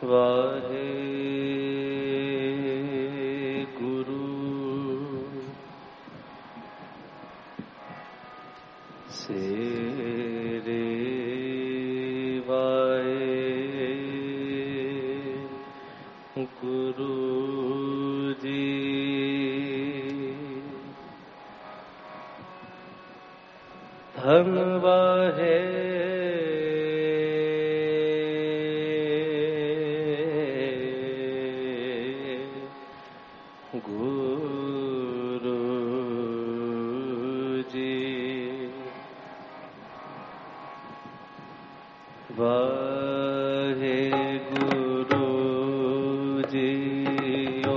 वाहे गुरु सेरे वाहे गुरु जी धन वाहे वाहे गुरु जियो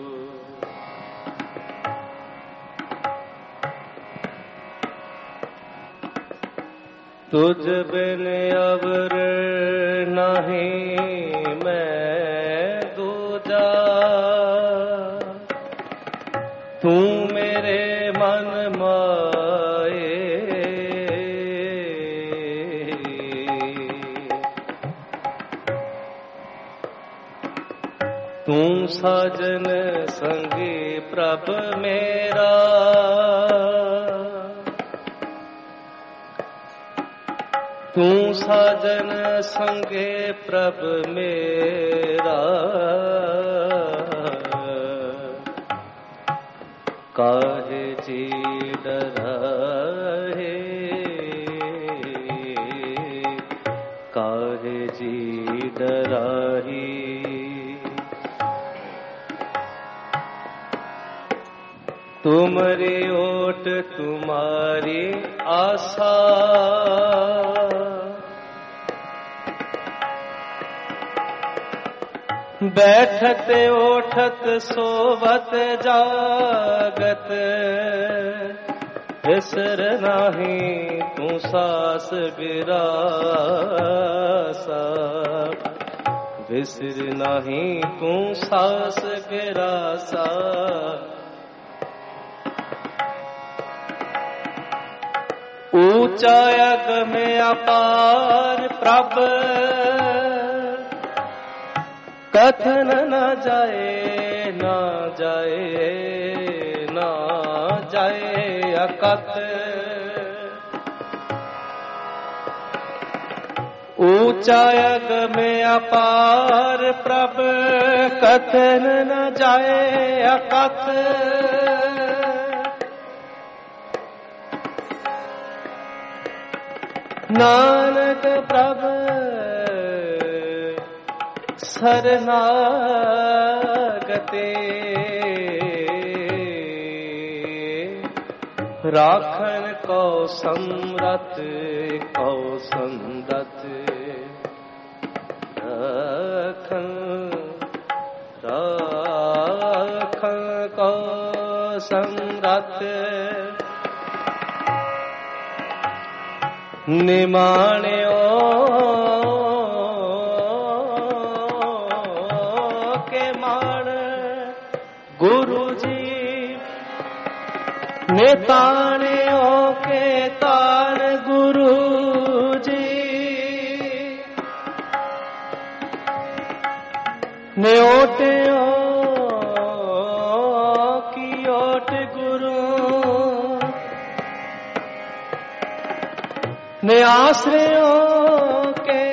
तुझ बिन अवर नहीं मैं दूजा तू मेरे मन माए तू साजन संगी प्रभ मेरा तू साजन संगे प्रभ मेरा काहे जी डराहे काहे जी डराही तुम्हारी ओट तुम्हारी आशा बैठत ओठत सोवत जागत बिसर नाही तू सास गिरासा बिसर नाही तू सास गिरासा ऊंचा अगम अपार प्रभ कथन न जाए ना जाए ना जाए अकथ ऊंचा अगम अपार प्रभ कथन न जाए अकथ नानक प्रभ शरणागते राखन को समरथ को संदत राखन राखन को समरथ निमाण्यो के मान गुरु जी निताण्यो के तान गुरु जी न्योट्यो की ओट गुरु ने आश्रयों के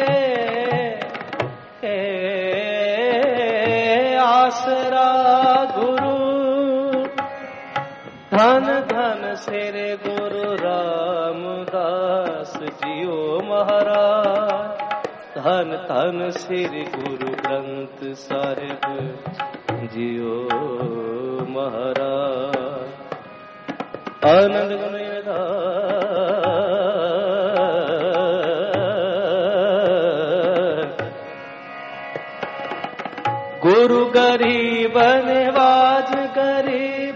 आसरा गुरु धन धन सिर गुरु रामदास जियो महाराज धन धन सिर गुरु ग्रंथ साहिब जियो महाराज आनंद गुणदा गुरु गरीब नवाज गरीब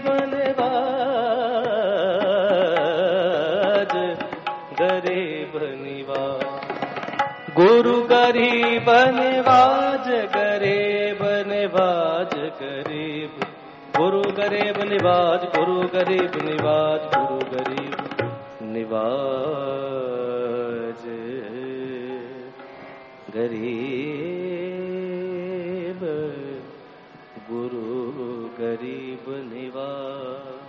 नवाज गरीब निवाज गुरु गरीब नवाज गरीब नवाज गरीब गुरु गरीब निवाज गुरु गरीब निवाज गुरु गरीब निवाज गरीब गुरु गरीब निवास।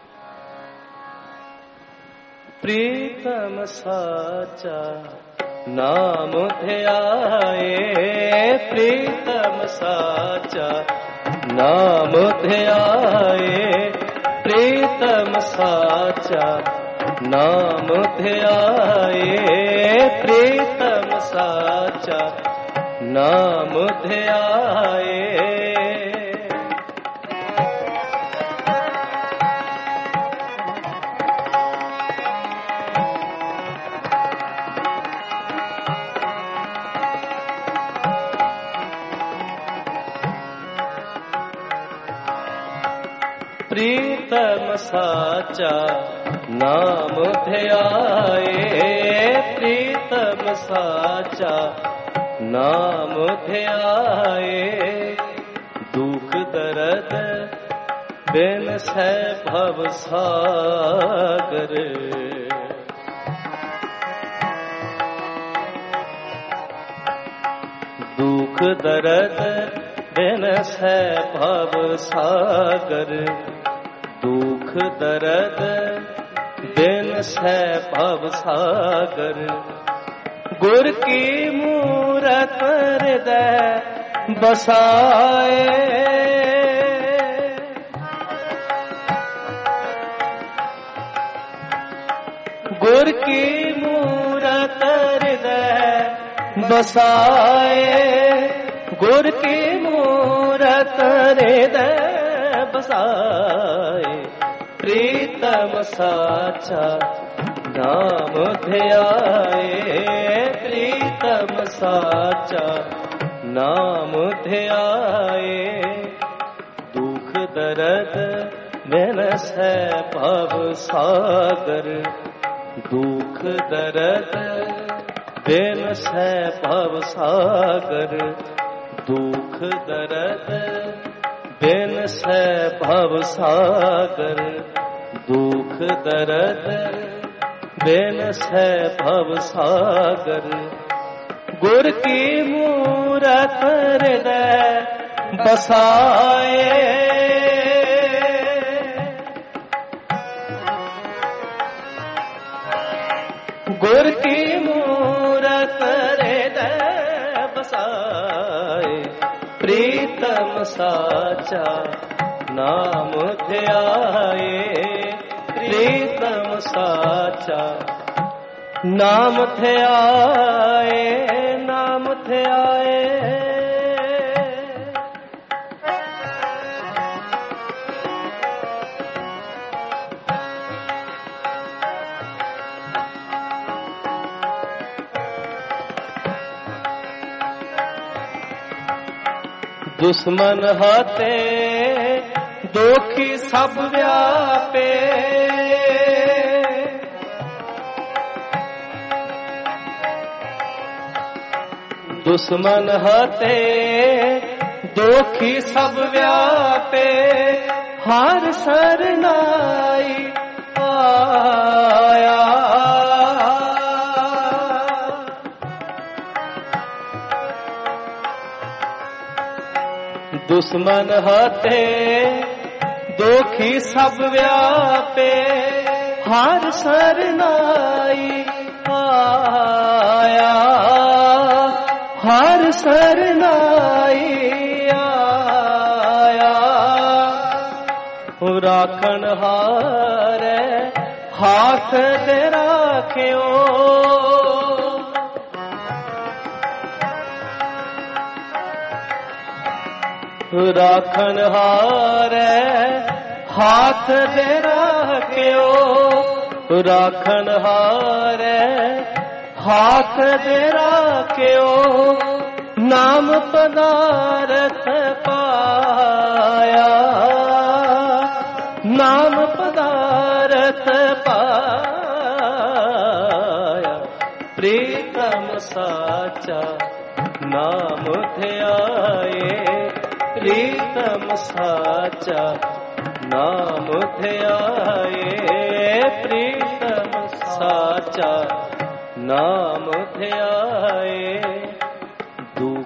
प्रीतम साचा नाम ध्याए, प्रीतम साचा नाम ध्याए, प्रीतम साचा नाम ध्याए, प्रीतम साचा नाम ध्याए। प्रीतम साचा नाम ध्याए, प्रीतम साचा नाम ध्याए। दुख दर्द बिन सै भव सागर, दुख दर्द बिन सै भव सागर, दुख दर्द बिन सै भव सागर। गुर की मूरत हृदय बसाए, गुर की मूरत हृदय बसाए, गुर की मूरत हृदय बसाए। प्रीतम साचा नाम ध्याए, प्रीतम साचा नाम ध्याए। दुख दर्द बिन सै भव सागर, दुख दर्द बिन सै भव सागर, दुख दर्द बिन सै भव सागर, दुख दर्द बिन सै भव सागर। गुर की मूरत हृदय बसाए, गुर की मूरत हृदय बसाए। प्रीतम साचा नाम ध्याए, प्रीतम साचा नाम ध्याए, नाम ध्याए। दुश्मन हाथे दोखी सब व्यापे, दुश्मन हाथे दोखी सब व्यापे। हर सरनाई आया, दुश्मन हाथे दोखी सब व्यापे। हर सरनाई आया, हर सरनाई आया। राखन हारे हाथ दे राख्यो, राखन हारे हाथ दे राख्यो, राखन हारे हाथ दे राख्यो। नाम पदारथ पाया, नाम पदारथ पाया। प्रीतम साचा नाम ध्याए, प्रीतम साचा नाम ध्याए, प्रीतम साचा नाम ध्याए।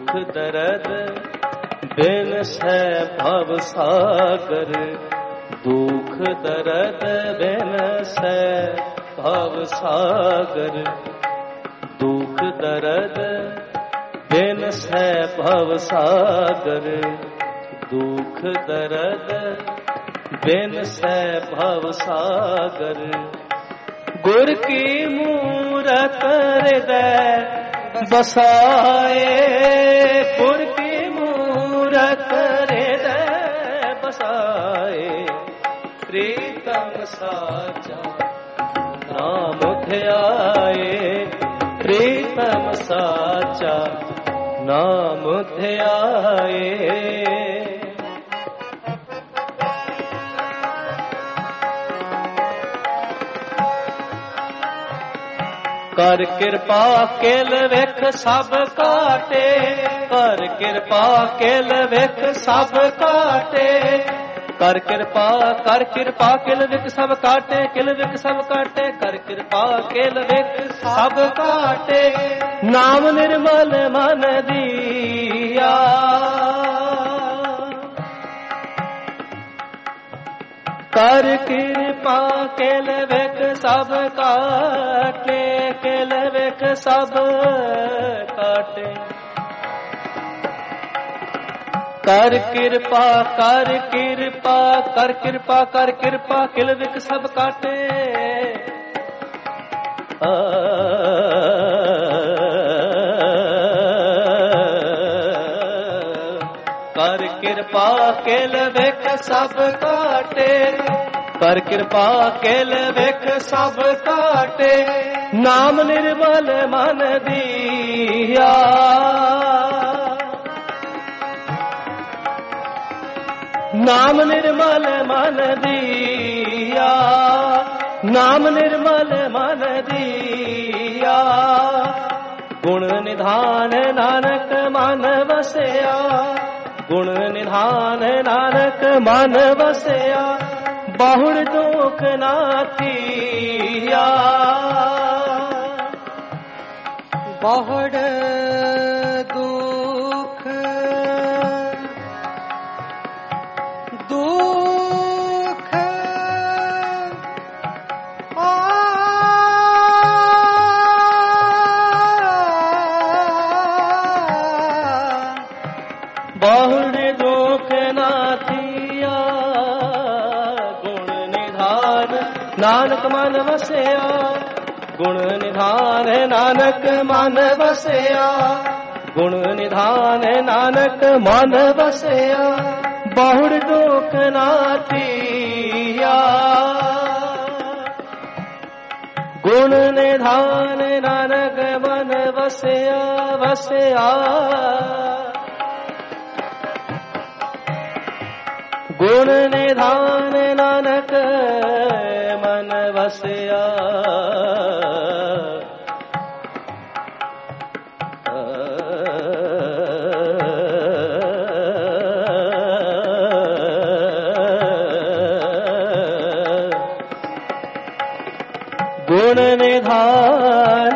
दुख दर्द बिन सै भव सागर, दुख दर्द बिन सै भव सागर, दुख दर्द बिन सै भव सागर, दुख दर्द बिन सै भव सागर। गुर की मूरत हृदय बसाए, गुर की मूरत हृदय बसाए, प्रीतम साचा नाम ध्याए, प्रीतम साचा नाम ध्याए। कर कृपा केल विख सब काटे, कर कृपा केल विख सब काटे, कर कृपा केल विख सब काटे, केल विख सब काटे, कर कृपा केल विख सब काटे। नाम निर्मल मन दिया, कर कृपा केल विख सब काटे, केल विख सब काटे। कर कृपा कर कृपा कर कृपा कर कृपा केल विख सब काटे। कर कृपा केल विख सब काटे, कर कृपा केल विख सब काटे। नाम निर्मल मन दिया, नाम निर्मल मन दिया, नाम निर्मल मन दिया। गुण निधान नानक मन वसया, गुण निधान नानक मन वसया। बहुड़ दुख नाथिया, बहुड़ दुख दुख बहुड़ दुख नाथिया। नानक मन वसया, गुण निधान नानक मन वसया, गुण निधान नानक मन वसया। बहुड़ दुख नाथिया, गुण निधान नानक मन वसया वसया। गुण निधान नानक मन वसया। गुण निधान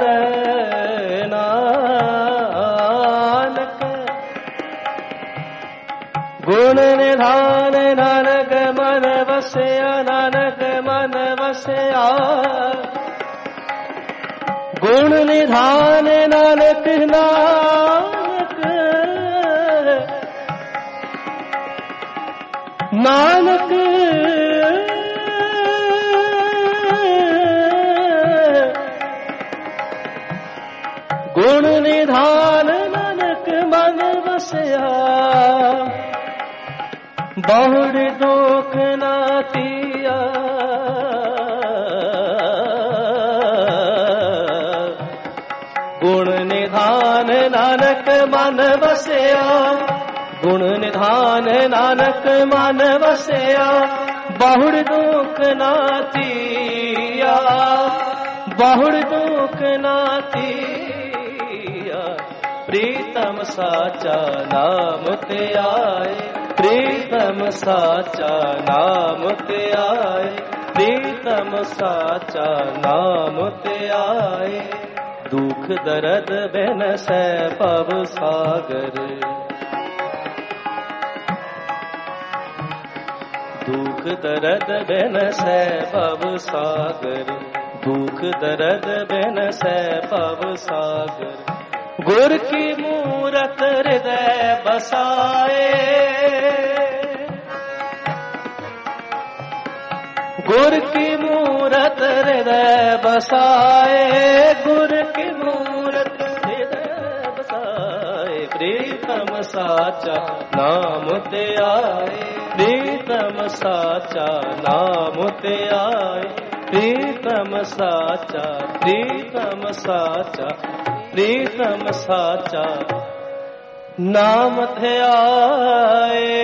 नानक, गुण निधान नानक मन वसया, नानक मन वसया। गुण निधान नानक नानक, नानक गुण निधान नानक मन वसया। बहुड़ दुख नाथिया, गुण निधान नानक मन वसया, गुण निधान नानक मन वसया। बहुड़ दुख नाथिया, बहुड़ दुख नाथिया। प्रीतम साचा नाम ते आए, प्रीतम साचा नाम ते आए, प्रीतम साचा नाम ते आए। दुख दर्द बिन सै भव सागर। दुख दर्द बिन सै भव सागर। दुख दर्द बिन सै भव सागर। गुर की मूरत हृदय बसाए। गुर की मूरत हृदय बसाए। गुर की मूरत हृदय बसाए। प्रीतम साचा नाम ते आए। प्रीतम साचा नाम ते आए। प्रीतम साचा प्रीतम साचा प्रीतम साचा नाम ते आए।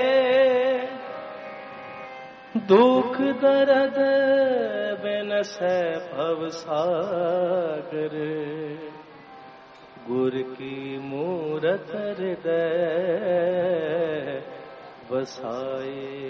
दुख दर्द बिन सै भव सागर। गुर की मूरत हृदय बसाए।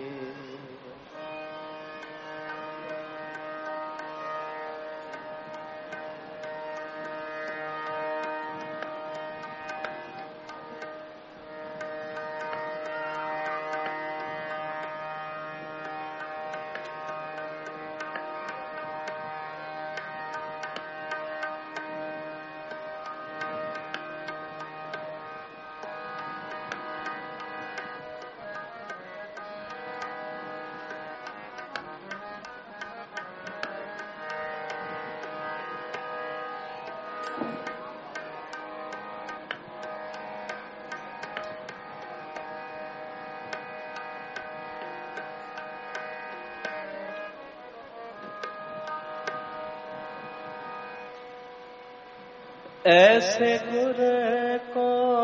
ऐसे गुर को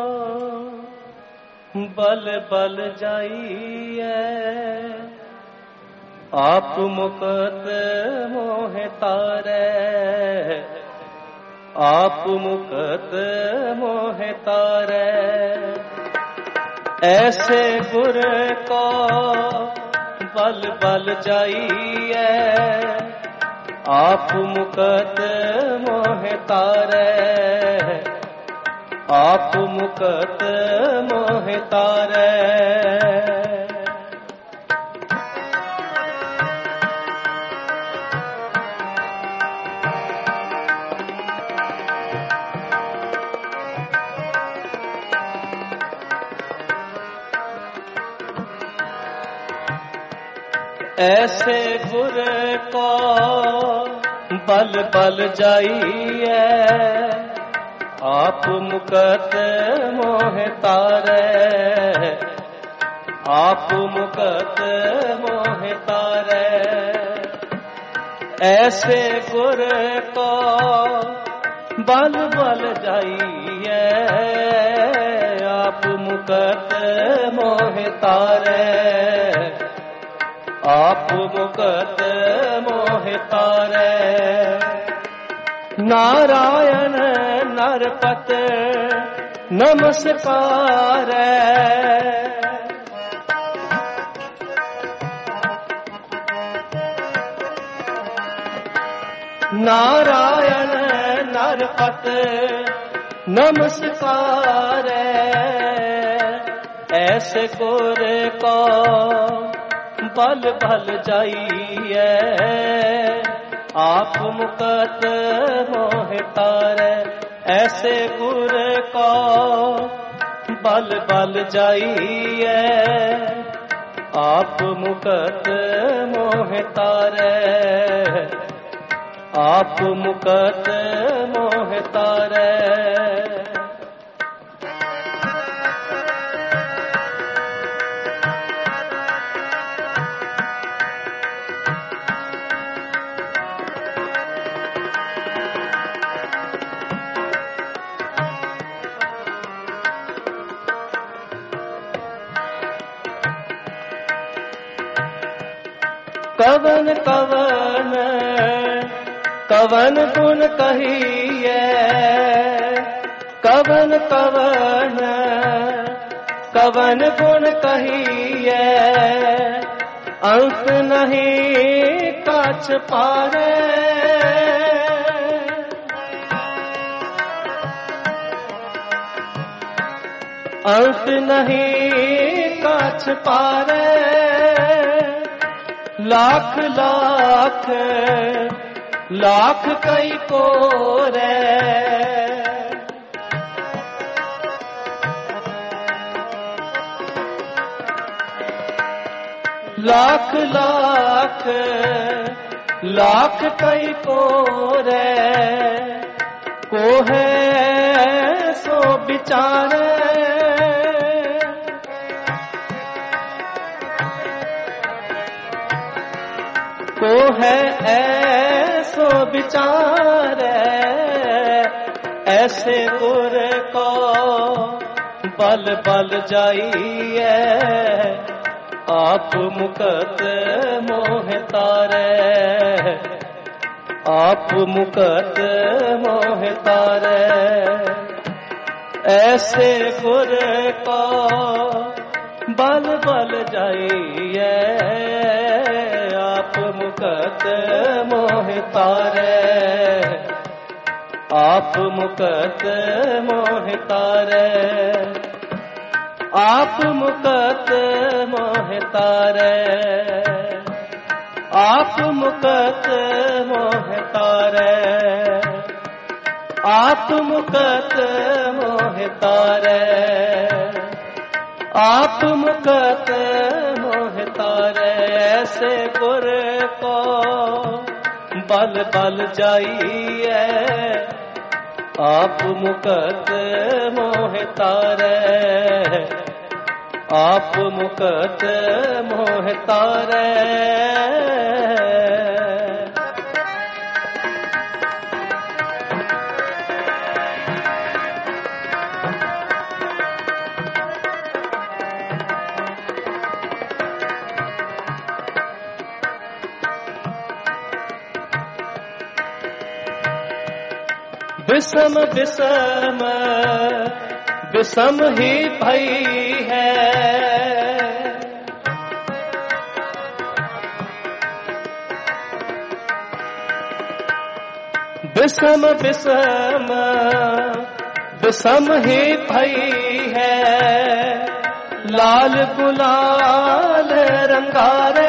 बल बल जाइए। आप मुकत मोह तारे। आप मुकत मोह तारे। ऐसे गुर को बल बल जाइए। आप मुकत मोह तारे। आप मुकत मोह तारे। ऐसे गुर को बल बल जाइए। आप मुकत मोह तारे। आप मुकत मोह तारे। ऐसे गुर को बल बल जाइए। आप मुकत मोह तारे। आप मुकत मोह तारे। नारायण नरपत नमस्कार। नारायण नरपत नमस्कार। ऐसे गुर को बल बल जाइए। आप मुकत मोह तारे। ऐसे गुर को बल बल जाइए। आप मुकत मोह तारे। आप मुकत मोह तारे। कवन कवन कवन गुण कहिए। कवन कवन कवन गुण कहिए। अंत नहीं काछ पारे। अंत नहीं काछ पारे, लाख लाख लाख कई को रे। लाख लाख लाख कई को रे, को है सो बिचारे। को है ऐसो बिचारे, ऐसे गुर को बल बल जाइए, आप मुकत मोह तारे। आप मुकत मोह तारे, ऐसे गुर को बल बल जाइए, आप मुकत मोह तारे। आप मुकत मोह तारे, आप मुकत मोह तारे। आप मुकत मोह तारे, आप मुकत मोह तारे। आप मुकत मोह तारे, ऐसे गुर को बल बल जाइए, आप मुकत मोह तारे। आप मुकत मोह तारे। विषम विषम विषम ही भई है, विषम विषम विषम ही भई है, लाल गुलाल रंगारे।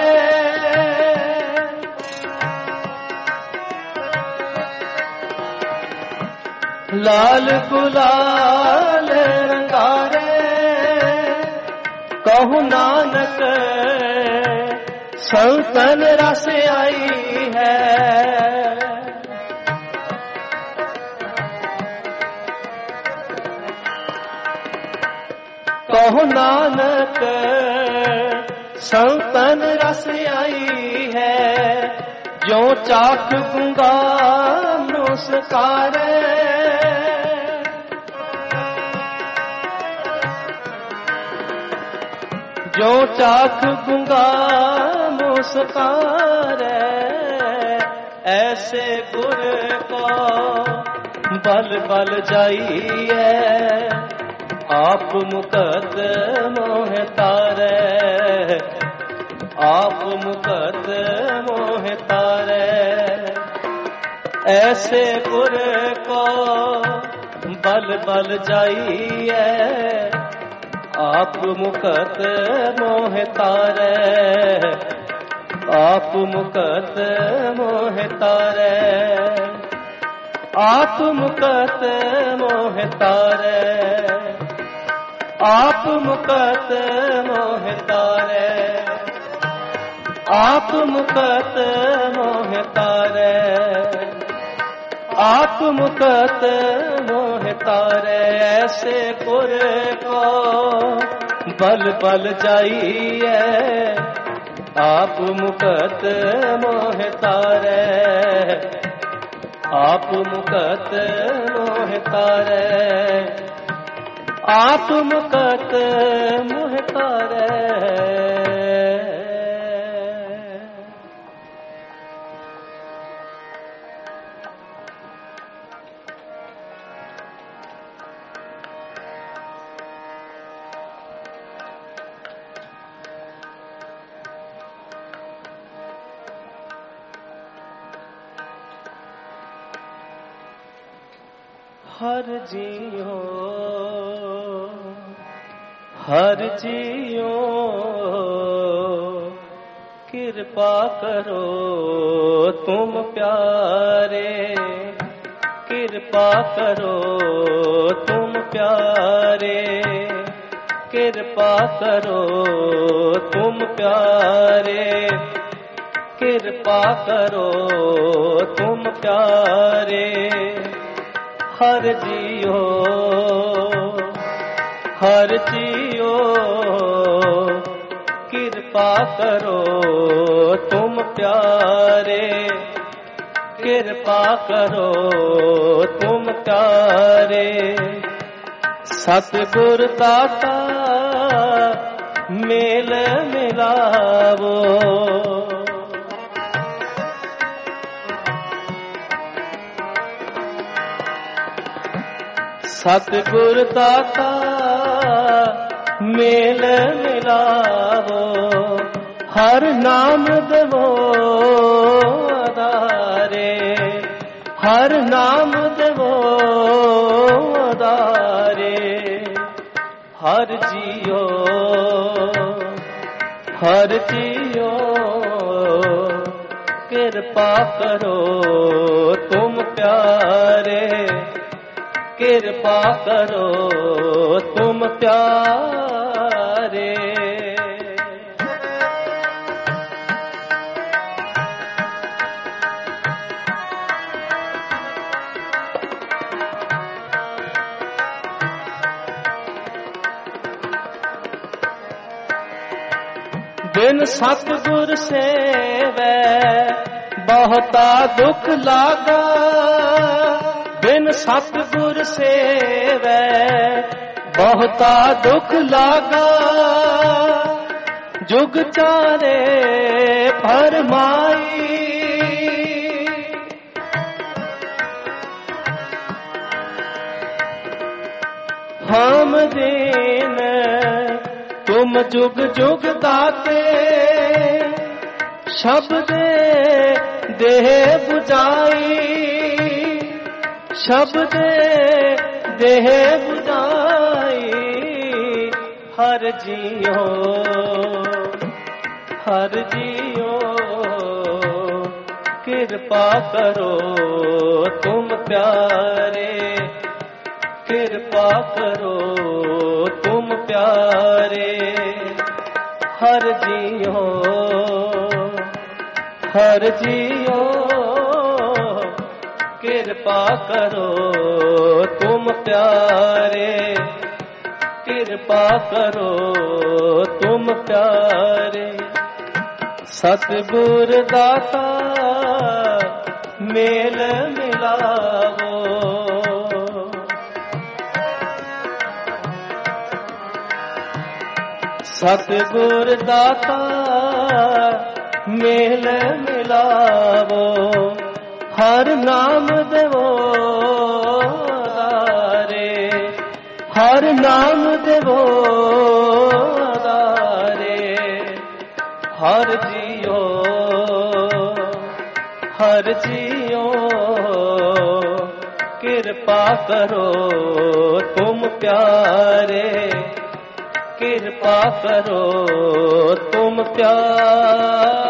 लाल गुलाल रंगारे, कहु नानक संतन रस आई है। कहु नानक संतन रस आई है, जो चाख गूंगा मुस्कारे। जो चाख गूंगा मुस्कारे, ऐसे गुर को बल बल जाइए, आप मुकत मोह तारे। आप मुकत मोह तारे, ऐसे गुर को बल बल जाइए, आप मुकत मोह तारे। आप मुकत मोह तारे। आप मुकत मोह तारे। आप मुकत मोह तारे। आप मुकत मोह तारे। आप मुकत मोह तारे, ऐसे गुर को बल बल जाइए, आप मुकत मोह तारे। आप मुकत मोह तारे। आप मुकत मोह तारे। हर जियो ਹਰ ਜੀਓ ਕਿਰਪਾ ਕਰੋ ਤੁਮ ਪਿਆਰੇ, ਕਿਰਪਾ ਕਰੋ ਤੁਮ ਪਿਆਰੇ, ਕਿਰਪਾ ਕਰੋ ਤੁਮ ਪਿਆਰੇ, ਕਿਰਪਾ ਕਰੋ ਤੁਮ ਪਿਆਰੇ। ਹਰ ਜੀਓ ਹਰ ਜੀਓ ਕਿਰਪਾ ਕਰੋ ਤੁਮ ਪਿਆਰੇ, ਕਿਰਪਾ ਕਰੋ ਤੁਮ ਪਿਆਰੇ। ਸਤਿਗੁਰ ਦਾਤਾ ਮੇਲ ਮਿਲਾਵੋ, ਸਤਿਗੁਰ ਦਾਤਾ ਮੇਲ ਮਿਲਾਵੋ। ਹਰ ਨਾਮ ਦੇਵੋ ਆਧਾਰੇ, ਹਰ ਨਾਮ ਦੇਵੋ ਆਧਾਰੇ। ਹਰ ਜੀਓ ਹਰ ਜੀਓ ਕਿਰਪਾ ਕਰੋ ਤੁਮ ਪਿਆਰੇ, ਕਿਰਪਾ ਕਰੋ ਤੁਮ ਪਿਆਰੇ। ਬਿਨ ਸਤਿਗੁਰ ਸੇਵੈ ਬਹੁਤਾ ਦੁਖ ਲਾਗਾ, ਬਿਨ ਸਤਿਗੁਰ ਸੇਵੈ ਬਹੁਤਾ ਦੁਖ ਲਾਗਾ। ਜੁਗ ਚਾਰੇ ਫਰਮਾਈ, ਹਮ ਦੀਨ ਤੁਮ ਜੁਗ ਜੁਗ ਦਾਤੇ। ਸ਼ਬਦ ਦੇਹ 부ਜਾਈ, ਸ਼ਬਦ ਦੇਹ 부ਜਾਈ। ਹਰ ਜੀਓ ਹਰ ਜੀਓ ਕਿਰਪਾ ਕਰੋ ਤੁਮ ਪਿਆਰੇ, ਕਿਰਪਾ ਕਰੋ ਤੁਮ ਪਿਆਰੇ। ਹਰ ਜੀਓ ਹਰ ਜੀਓ ਕਿਰਪਾ ਕਰੋ ਤੁਮ ਪਿਆਰੇ, ਕਿਰਪਾ ਕਰੋ ਤੁਮ ਪਿਆਰੇ। ਸਤਿਗੁਰ ਦਾਤਾ ਮੇਲ ਮਿਲਾਵੋ, ਸਤਿਗੁਰ ਦਾਤਾ ਮੇਲ ਮਿਲਾਵੋ। ਹਰ ਨਾਮ ਦੇਵੋ ਆਧਾਰੇ, ਹਰ ਨਾਮ ਦੇਵੋ ਆਧਾਰੇ। ਹਰ ਜੀਓ ਹਰ ਜੀਓ ਕਿਰਪਾ ਕਰੋ ਤੁਮ ਪਿਆਰੇ, ਕਿਰਪਾ ਕਰੋ ਤੁਮ ਪਿਆਰੇ।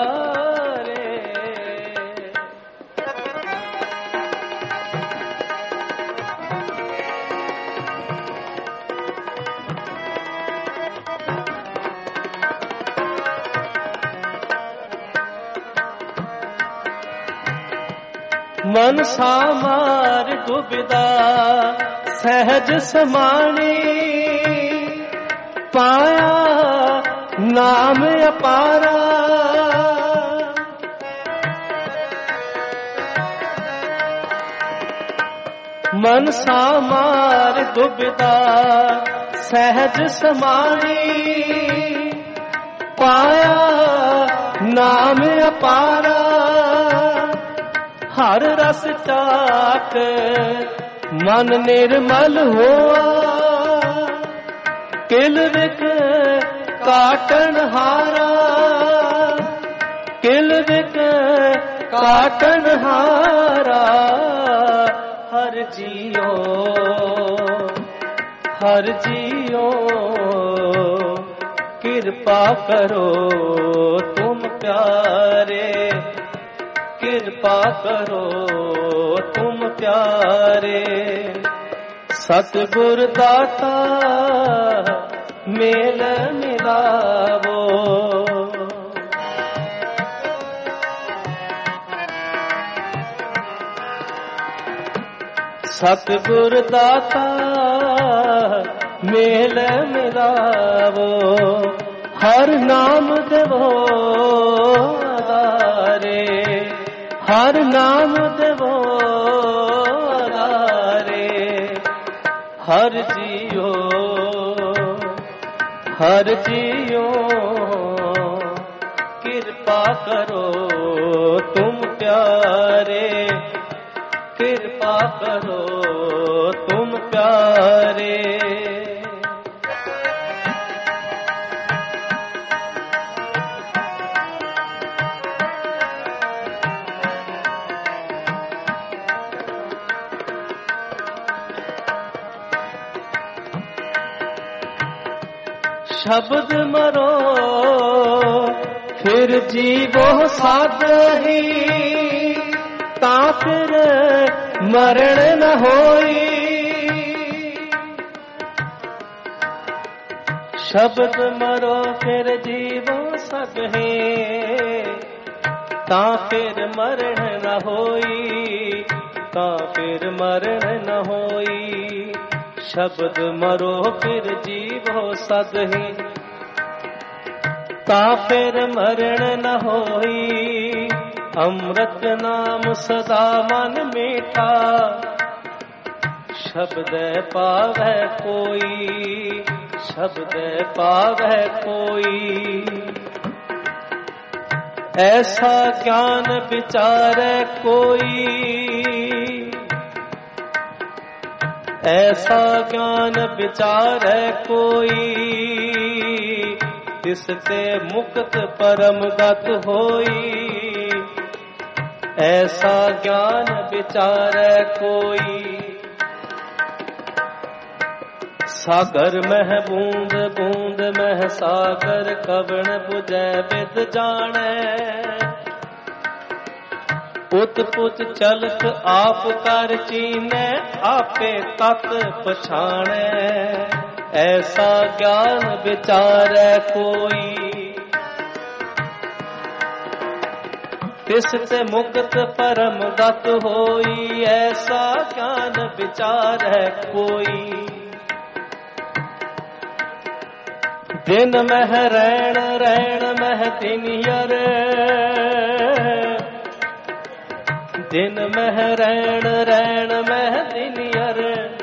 ਮਨ ਸਾਮਾਰ ਦੁਬਿਦਾ ਸਹਿਜ ਸਮਾਣੀ, ਪਾਇਆ ਨਾਮ ਅਪਾਰਾ। ਮਨ ਸਾਮਾਰ ਦੁਬਿਦਾ ਸਹਿਜ ਸਮਾਣੀ, ਪਾਇਆ ਨਾਮ ਅਪਾਰਾ। ਹਰ ਰਸ ਚਾਖ ਮਨ ਨਿਰਮਲ ਹੋਆ, ਕਿਲ ਵਿਖ ਕਾਟਣ ਹਾਰਾ, ਕਿਲ ਵਿਖ ਕਾਟਣ ਹਾਰਾ। ਹਰ ਜੀਓ हर जियो कृपा करो तुम प्यारे, कृपा करो तुम प्यारे। सतगुर दाता मेल मिलावो, सतगुर दाता मेल मिलावो। हर नाम देवो आधारे, हर नाम देवो आधारे। हर जियो हर जियो कृपा करो तुम प्यारे, कृपा करो तुम प्यारे। शब्द मरो फिर जीवो साध ही, ता फिर मरण न होई। शब्द मरो फिर जीवो साध ही, ता फिर मरण न होई, ता फिर मरण न होई। शब्द मरो फिर जीवो सदहि, ता फिर मरण न होई। अमृत नाम सदा मन मीठा, शब्द पावै कोई, शब्द पावै कोई। ऐसा ज्ञान विचारै कोई, ऐसा ज्ञान विचार है कोई। तिसते मुक्त परम गत होई, ऐसा ज्ञान विचार है कोई। सागर मह बूंद बूंद मह सागर, कवण बुझै विद जानै। पुत पुत चलत आप कर चीनै, आपे तत पछाणै। ऐसा ज्ञान विचारै कोई, तिसते मुक्त परम गत होई। ऐसा ज्ञान विचारै कोई। दिन मह रैण रैण मह दिनियर, दिन मह रैण रैण मह दिनियर।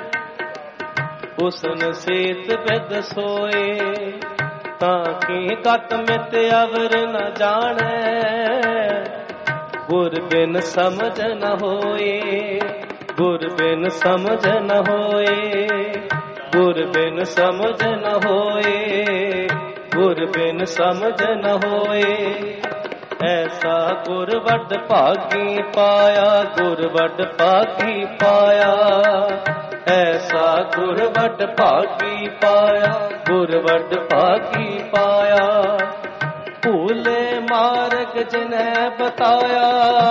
उसन सेत बिद सोए, ताकि गत मित अवर न जानै। गुर बिन समझ न होए, गुर बिन समझ न होए, गुर बिन समझ न होए, गुर बिन समझ न होए। ऐसा गुर वड भागी पाया, गुर वड भागी पाया। ऐसा गुर वड भागी पाया, गुर वड भागी पाया। भूले मार्ग जिन्हें बताया,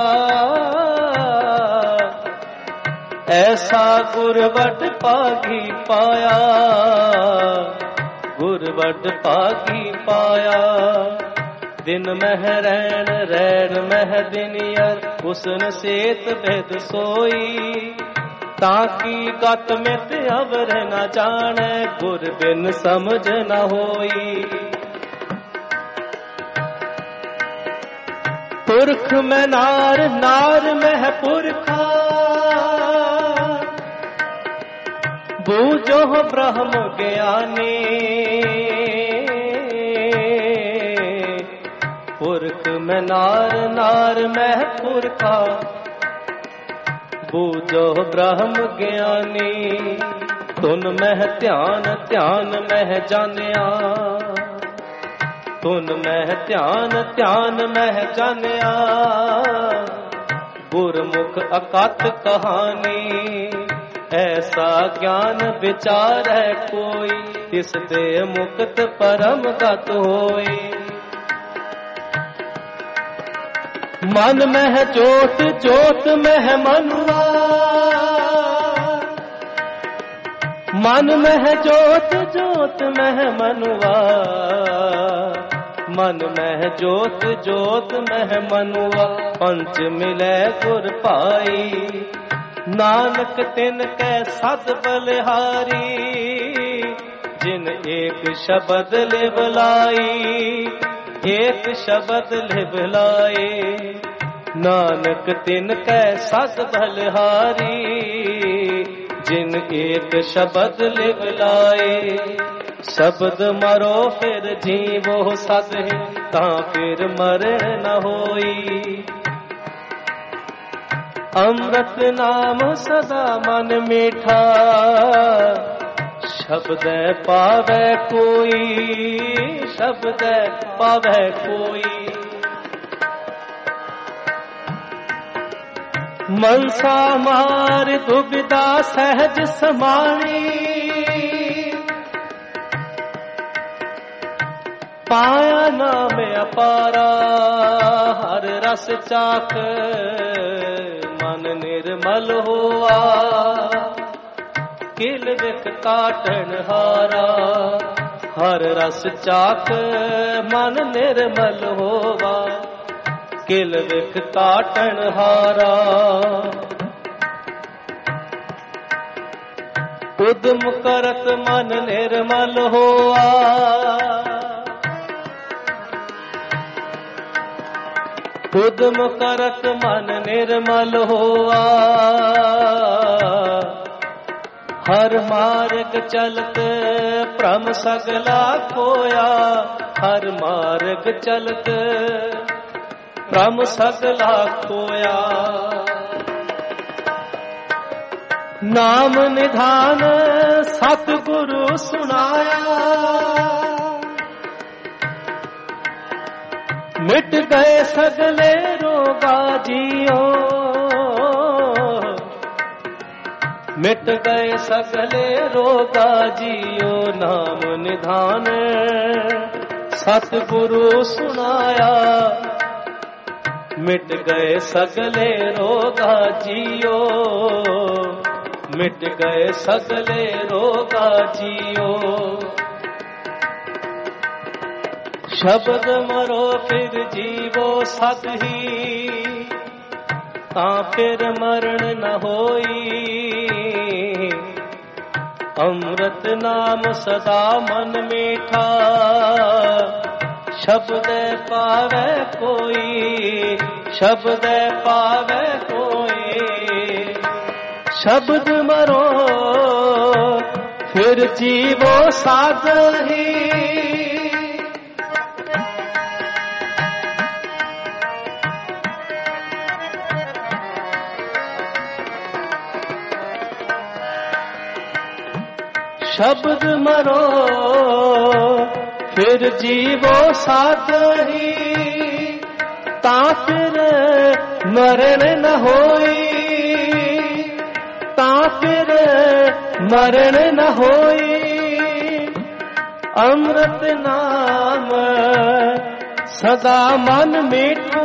ऐसा गुर वड भागी पाया, गुर वड भागी पाया। दिन मह रैण रैण मह दिनियर, उसन सेत भेद सोई। ताकि गत मित अवर न जानै, गुर बिन समझ न होई। पुरख में नार नार में पुरखा, बूझो ब्रह्म ज्ञानी। पुरख में नार नार में पुरखा, बूझो ब्रह्म ज्ञानी। तुन मह ध्यान ध्यान मह जानिया, तुन मह ध्यान ध्यान मह जानिया। गुरमुख अकथ कहानी, ऐसा ज्ञान विचार है कोई, इससे मुक्त परम गत होई। मन में है जोत, जोत में है मनुआ, मन में है जोत, जोत में है मनुआ, मन में है जोत, जोत में है मनुआ, पंच मिले गुर पाई। नानक तिन कै सद बलिहारी, जिन एक शब्द लिवलाई, एक शब्द लिवलाए। नानक तिन कै सद बलिहारी, जिन एक शब्द लिवलाए। शब्द मरो फिर जीवो सद है, तां फिर मरण न होई। अमृत नाम सदा मन मीठा, शब्द पावे कोई, शब्द पावे कोई। मनसा मार दुविधा सहज समानी, पाया नाम अपारा हर रस चाख, मन निर्मल हुआ किल विख काटन हारा। हर रस चाख मन निर्मल होवा, किल विख काटन हारा। उद्यम करत मन निर्मल होआ, उद्यम करत मन निर्मल होआ। हर मार्ग चलत भ्रम सगला खोया, हर मार्ग चलत भ्रम सगला खोया। नाम निधान सतगुरु सुनाया, मिट गए सगले रोगा जियो, मिट गए सगले रोगा जियो। नाम निधान सतगुरु सुनाया, मिट गए सगले रोगा जियो, मिट गए सगले रोगा जियो। शब्द मरो फिर जीवो सद ही, तां फिर मरण न होई। अमृत नाम सदा मन मीठा, शब्द पावे कोई, शब्द पावे कोई। शब्द मरो फिर जीवो सद ही, शब्द मरो फिर जीवो साथ ही, ता फिर मरण न होई, ता फिर मरण न होई। अमृत नाम सदा मन मीठा,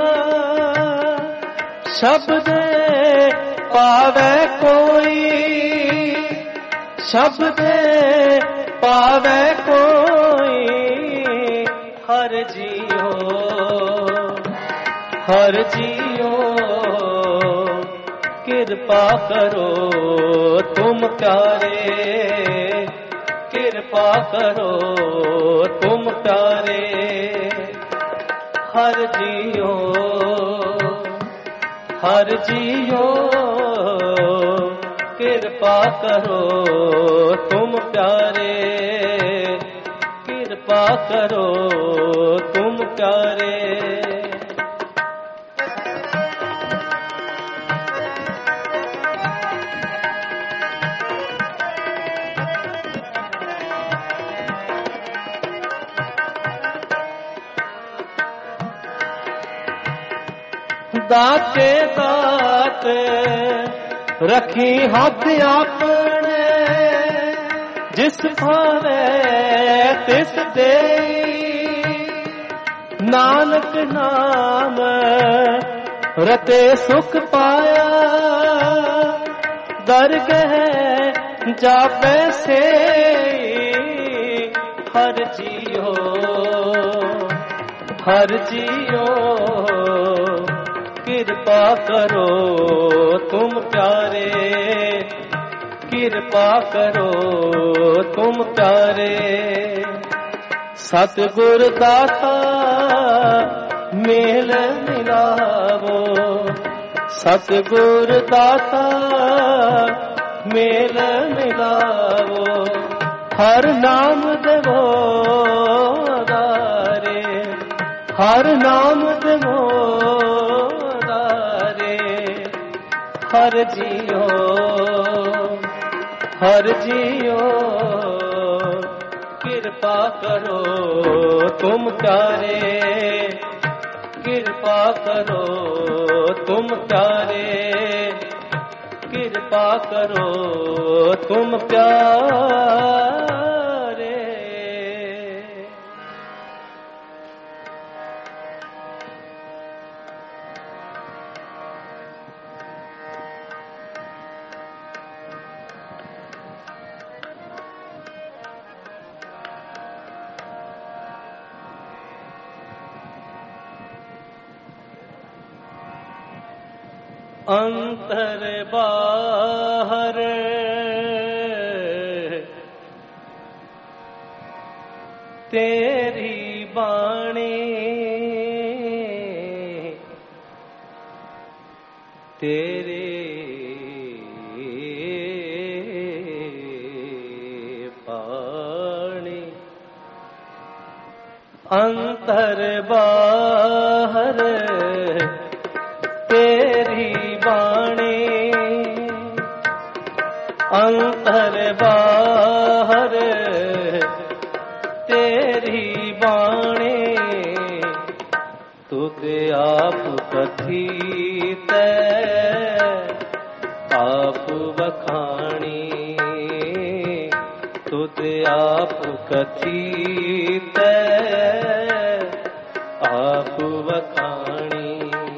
शब्द पावे कोई, शब्द पावे कोई। हर जियो, हर जियो, कृपा करो तुम प्यारे, कृपा करो तुम प्यारे। हर जियो, हर जियो, कृपा करो तुम प्यारे, कृपा करो तुम प्यारे। दाते दात रखी हाथ आपने जिस भावे तिस दे नानक नाम रते सुख पाया दरगह जापे से हर जियो कृपा करो तुम प्यारे कृपा करो तुम प्यारे सतगुर दाता मेल मिलावो सतगुर दाता मेल मिलावो हर नाम देवो दारे हर नाम देवो दारे हर जियो कृपा करो तुम प्यारे कृपा करो तुम प्यारे कृपा करो तुम प्यारे अंतर बाहर तेरी बाणी तेरे बाणी अंतर बाहर तेरी बाणी अंतर बाहर तेरी बाणी तुत आप कथीत आप बखानी तुत आप कथीत आप बखानी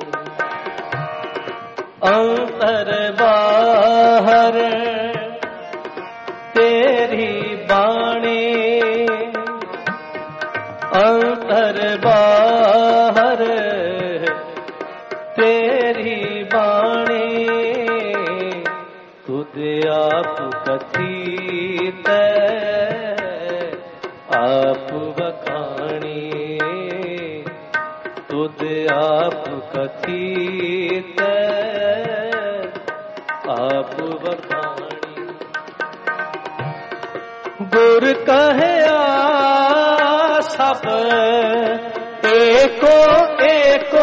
अंतर बाहर तेरी बाणी अंतर बाहर तेरी बाणी तुद आप कथीत आप बखानी तुद आप कथीत आप बखानी गुर कहे सब एको एको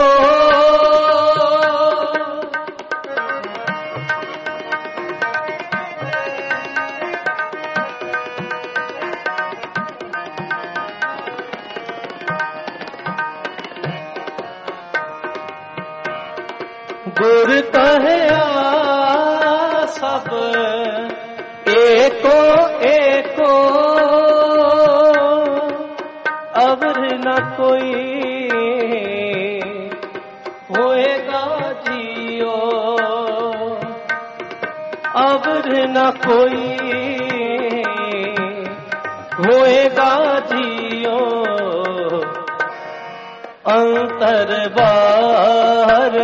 गुर कहे सब एको एको अवर न कोई होएगा जियो अवर न कोई होएगा जियो अंतर बाहर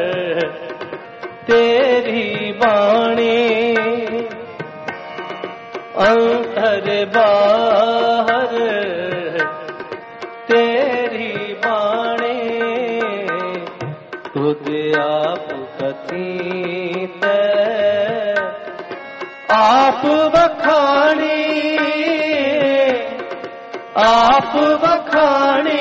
तेरी बाणी अंतर बाहर तेरी बाणी तुद आप कथीत आप बखानी आप बखानी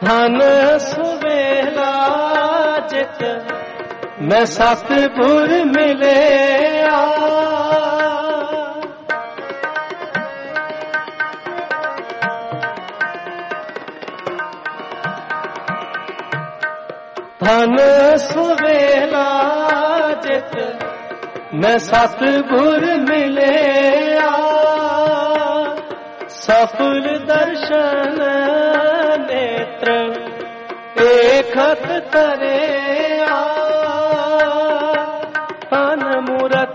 धन सुवेला जित मैं सतगुर मिले धन सुवेला जित मैं सतगुर मिले सफल दर्शन नेत्र एकत तरे तन मूरत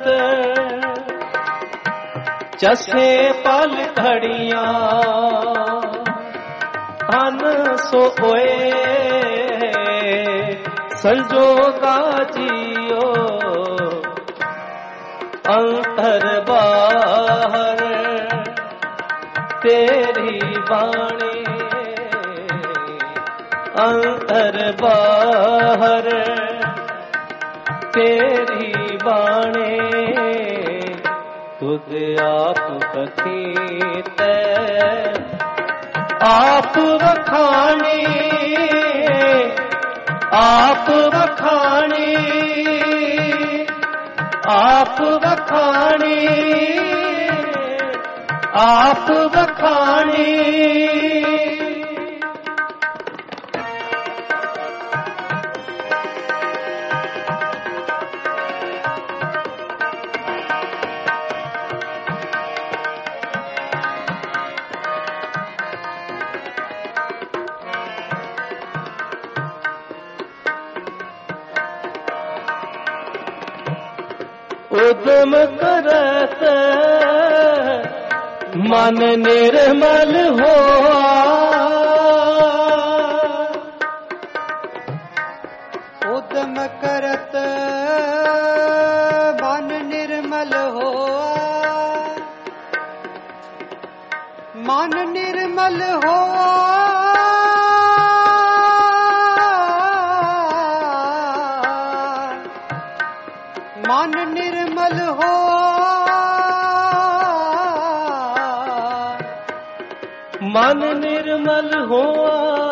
जसे पल घड़ियां धन सोए संजोगा जियो अंतर बाहर तेरी बाणी अंतर बाहर तेरी बाणी तुझ आप कथीत आप वखाणी आप वखाणी आप वखाणी आप वखाणी उद्यम करत मन निर्मल होआ उद्यम करत मन निर्मल होआ मन निर्मल होआ मन निर्मल हो मन निर्मल हुआ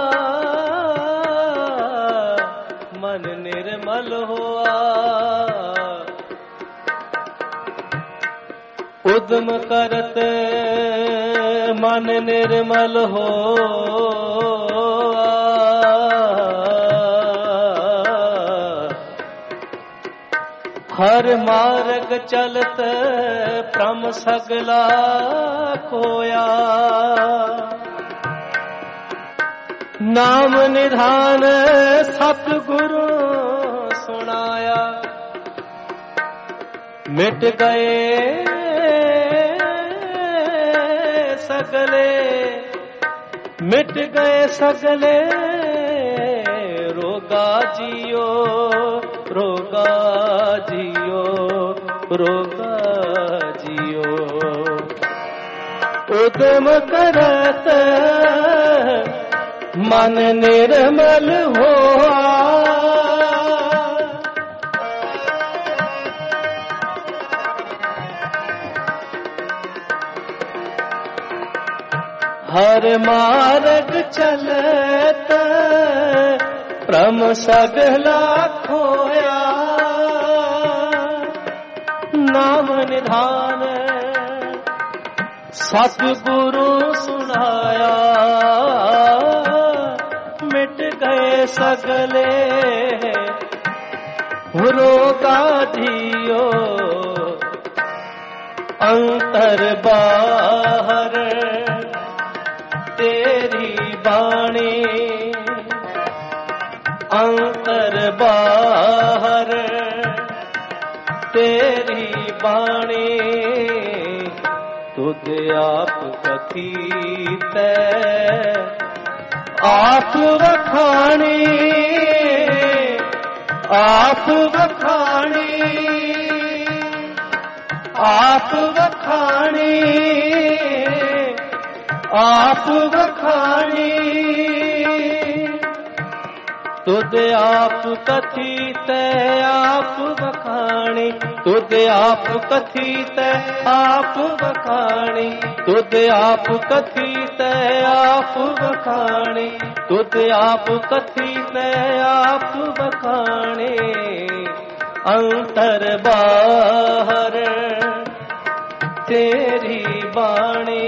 मन निर्मल हुआ उद्यम करत मन निर्मल हो हर मार्ग चलत प्रम सगला खोया नाम निधान सतगुरु सुनाया मिट गए सगले मिट गए सगले रोगा जियो रोगा जियो रोगा जियो उद्यम करत मन निर्मल होआ हर मार्ग चलत प्रम सगला खोया नाम निधान सतगुरु सुनाया मिट गए सगले रोगा जियो अंतर बाहर तेरी बाणी अंतर बाहर तेरी बाणी तुझ आप कथीत आप वखाणी आप वखाणी आप वखाणी आप वखाणी ਤੁਧ ਆਪ ਕਥੀਤੈ ਆਪ ਵਖਾਣੀ, ਤੁਧ ਆਪ ਕਥੀਤੈ ਆਪ ਵਖਾਣੀ, ਤੁਧ ਆਪ ਕਥੀਤੈ ਆਪ ਵਖਾਣੀ, ਤੁਧ ਆਪ ਕਥੀਤੈ ਆਪ ਵਖਾਣੀ। ਅੰਤਰ ਬਾਹਰ ਤੇਰੀ ਬਾਣੀ,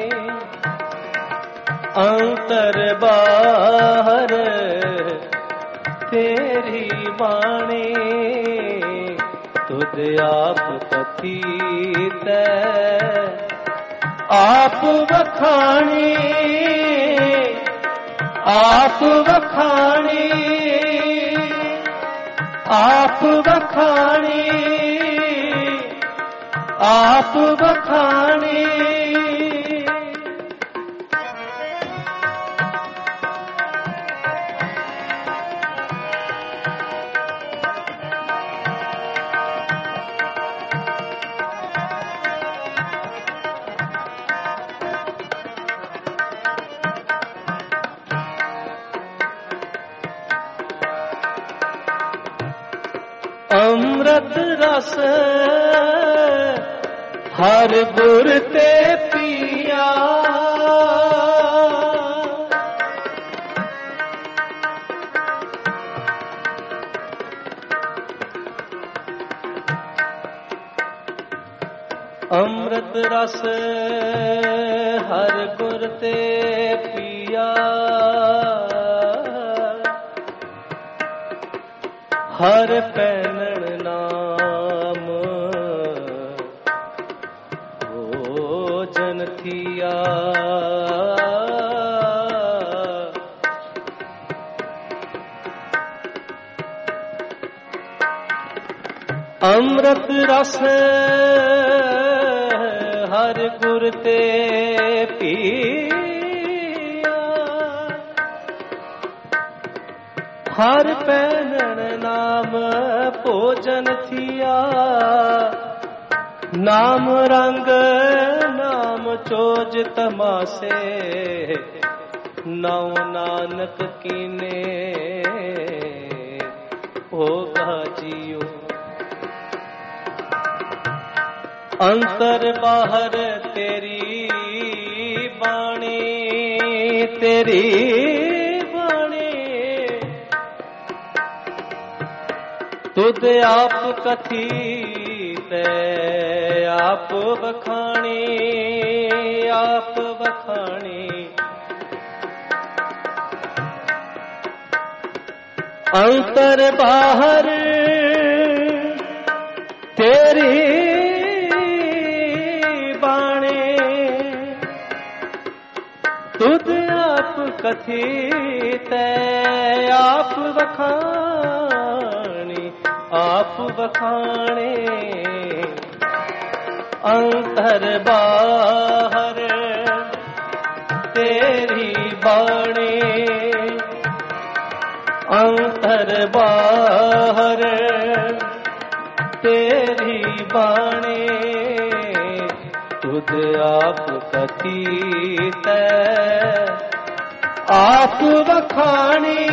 ਅੰਤਰ ਬਾਹਰ ਤੇਰੀ ਬਾਣੀ। ਤੁਧ ਆਪ ਕਥੀਤੈ ਆਪ ਵਖਾਣੀ, ਆਪ ਵਖਾਣੀ, ਆਪ ਵਖਾਣੀ, ਆਪ ਵਖਾਣੀ। ਅੰਮ੍ਰਿਤ ਰਸ ਹਰ ਗੁਰ ਤੇ ਪੀਆ, ਅੰਮ੍ਰਿਤ ਰਸ ਹਰ ਗੁਰ ਤੇ ਪੀਆ। ਹਰ ਪੈਣਨ ਨਾਮ ਭੋਜਨ ਥੀਆ, ਅੰਮ੍ਰਿਤ ਰਸ ਹਰ ਗੁਰ ਤੇ ਪੀਆ। ਹਰ ਪੈਣਨ ਨਾਮ ਭੋਜਨ ਥੀਆ, ਨਾਮ ਰੰਗ ਨਾਮ ਚੋਜ ਤਮਾਸੇ, ਨਾਉ ਨਾਨਕ ਕੀਨੇ ਹੋਗਾ ਜੀਉ। ਅੰਤਰ ਬਾਹਰ ਤੇਰੀ ਬਾਣੀ, ਤੇਰੀ ਤੁਧ ਆਪ ਕਥੀਤੈ ਆਪ ਵਖਾਣੀ, ਆਪ ਵਖਾਣੀ। ਅੰਤਰ ਬਾਹਰ ਤੇਰੀ ਬਾਣੀ, ਤੁਧ ਆਪ ਕਥੀਤੈ ਆਪ ਵਖਾਣੀ, ਆਪ ਵਖਾਣੇ। ਅੰਤਰ ਬਾਹਰ ਤੇਰੀ ਬਾਣੀ, ਅੰਤਰ ਬਾਹਰ ਤੇਰੀ ਬਾਣੀ। ਤੁਧ ਆਪ ਕਥੀਤੈ ਆਪ ਵਖਾਣੀ,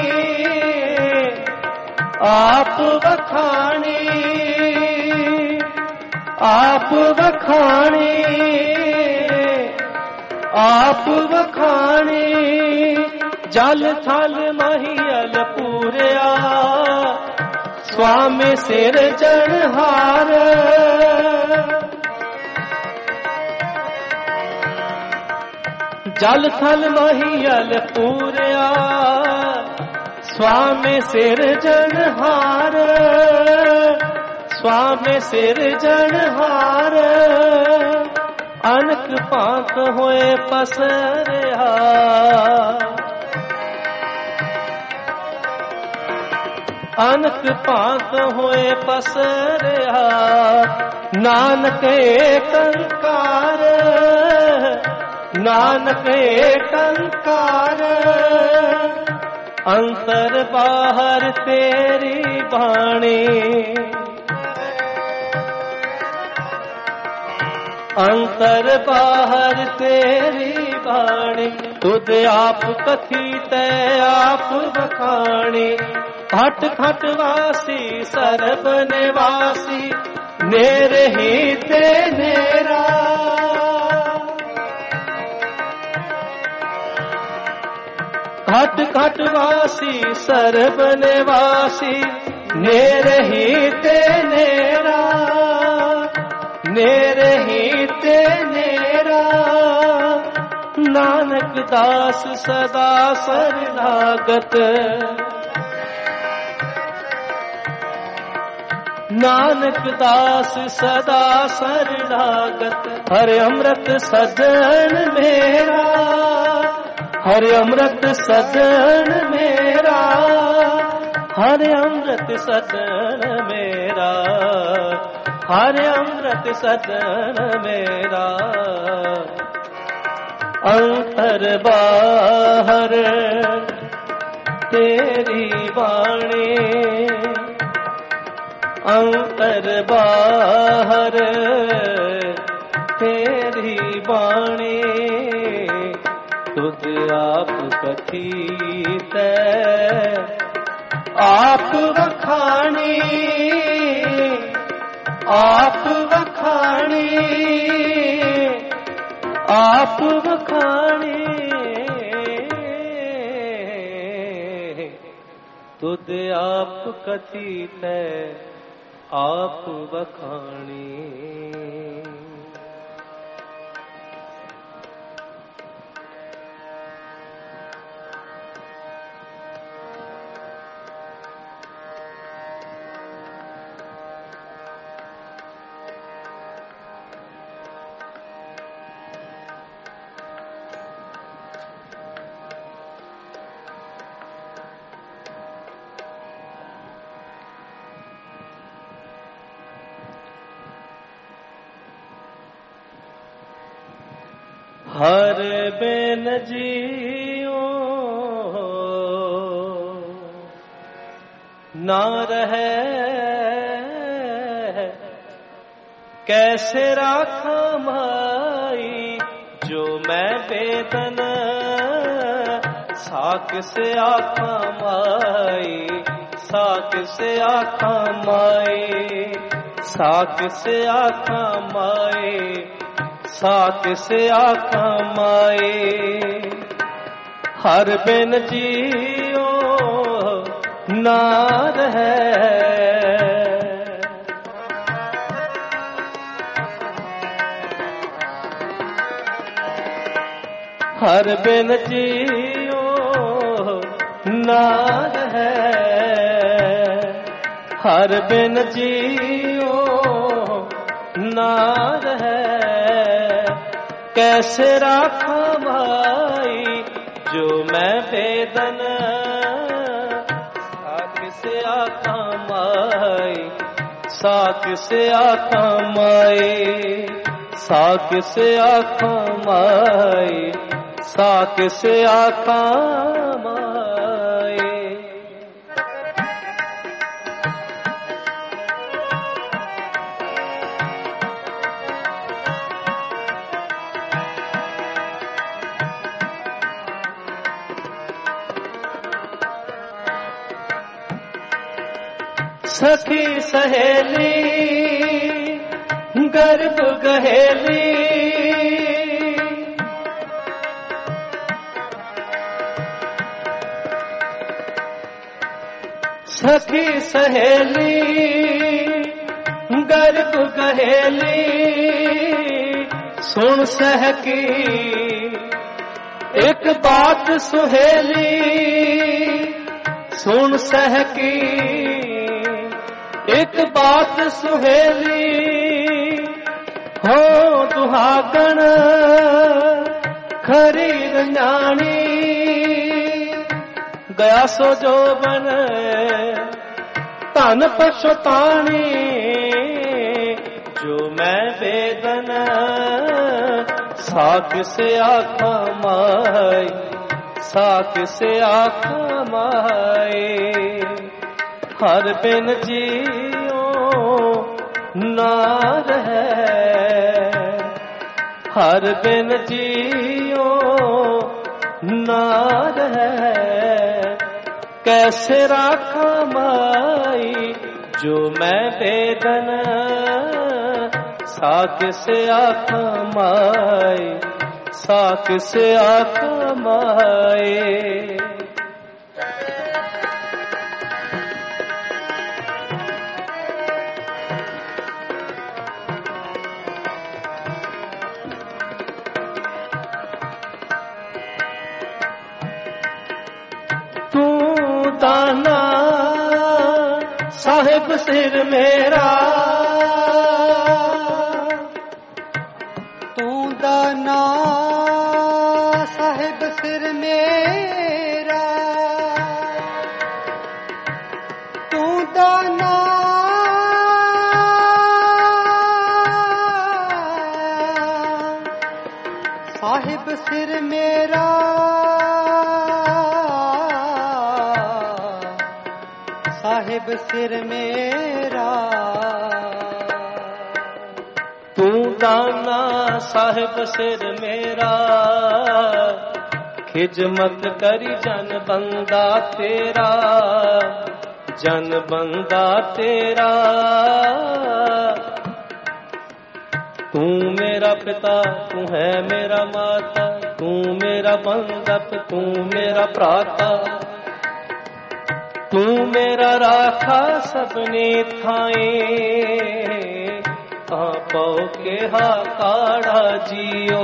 ਆਪ ਵਖਾਣੀ, ਆਪ ਵਖਾਣੀ, ਆਪ ਵਖਾਣੀ। ਜਲ ਥਲ ਮਹੀਲ ਪੂਰਿਆ, ਸੁਆਮੀ ਸਿਰਜਣਹਾਰ। ਜਲ ਥਲ ਮਹੀਲ ਪੂਰਿਆ, ਸੁਆਮੀ ਸਿਰਜਣਹਾਰ, ਸੁਆਮੀ ਸਿਰਜਣਹਾਰ। ਅਨਕ ਭਾਂਤ ਹੋਏ ਪਸਰਿਆ, ਅਨਕ ਭਾਂਤ ਹੋਏ ਪਸਰਿਆ। ਨਾਨਕ ਏਕੰਕਾਰ, ਨਾਨਕ ਏਕੰਕਾਰ। ਅੰਤਰ ਬਾਹਰ ਤੇਰੀ ਬਾਣੀ, अंतर बाहर तेरी बाणी, तुद आप कथी ते आप बखाणी। घट घट वासी सर्ब निवासी, नेर ही ते नेरा। घट घट वासी सर्ब निवासी, नेर ही ते नेरा। नेर ही ते नेरा, नानक दास सदा शरणागत। नानक दास सदा शरणागत, हरे अमृत सजन मेरा। हरे अमृत सजन मेरा, हरे अमृत सजन मेरा। हरे अमृत सजन मेरा, अंतर बाहर तेरी वाणी। अंतर बाहर तेरी वाणी, तुझ आप कथी ते आप वखाणी। आप वखाणी, आप वखाणी, तुद आप कथी ते आप वखाणी। हर बिन जियो ना रहे, कैसे राखा माई जो मैं बेदन। साक से आखा माई, साक से आखा माई, साक से आखा माई, साक से आखा माई। हर बिन जियो ना रहे, हर बिन जियो ना रहे, हर बिन जियो ना रहे। कैसे राखा भाई जो मैं बेदन। साक से आखा माई, साक से आखा माई, साक से आखा माई, साक से आखा माई। सखी सहेली गर्भ गहेली, सखी सहेली गर्भ गहेली। सुन सहकी एक बात सुहेली, सुन सहकी एक बात सुहेली। हो दुहागण खरी रंजानी, गया सो जो बन धन पछतानी। जो मैं बेदन साक से आखा माई, साक से आखा माई। हर बिन जियो ना रहे, हर बिन जियो ना रहे, कैसे राखा माई जो मैं बेदन, साक से आखा माई, साक से आखा माई। दाना साहिब सिर मेरा, तू दाना साहिब सिर मेरा, तू दाना साहिब सिर मेरा, साहिब सिर मेरा। तू दाना साहिब सिर मेरा, खिजमत करी जन बंदा तेरा, जन बंदा तेरा। तू मेरा पिता, तू है मेरा माता, तू मेरा बंदप, तू मेरा प्राता, तू मेरा राखा सबने थाए, आपो के हाकाड़ा जियो।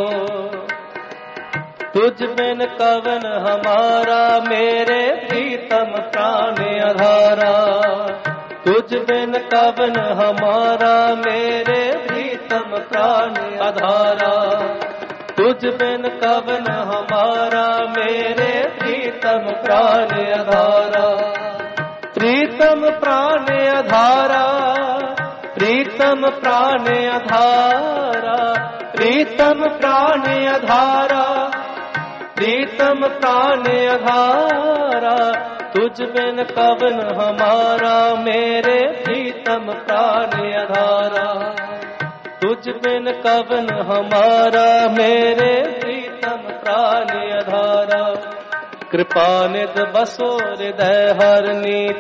तुझ बिन कवन हमारा मेरे प्रीतम प्राण आधारा, तुझ बिन कवन हमारा मेरे प्रीतम प्राण आधारा, तुझ बिन कवन हमारा मेरे प्रीतम प्राण आधारा। प्रीतम प्राण आधारा, प्रीतम प्राण आधारा, प्रीतम प्राण आधारा, प्रीतम प्राण आधारा। तुझ बिन कवन हमारा मेरे प्रीतम प्राण आधारा, तुझ बिन कवन हमारा मेरे प्रीतम प्राण आधारा। कृपा निध बसो हृदय हर नीत,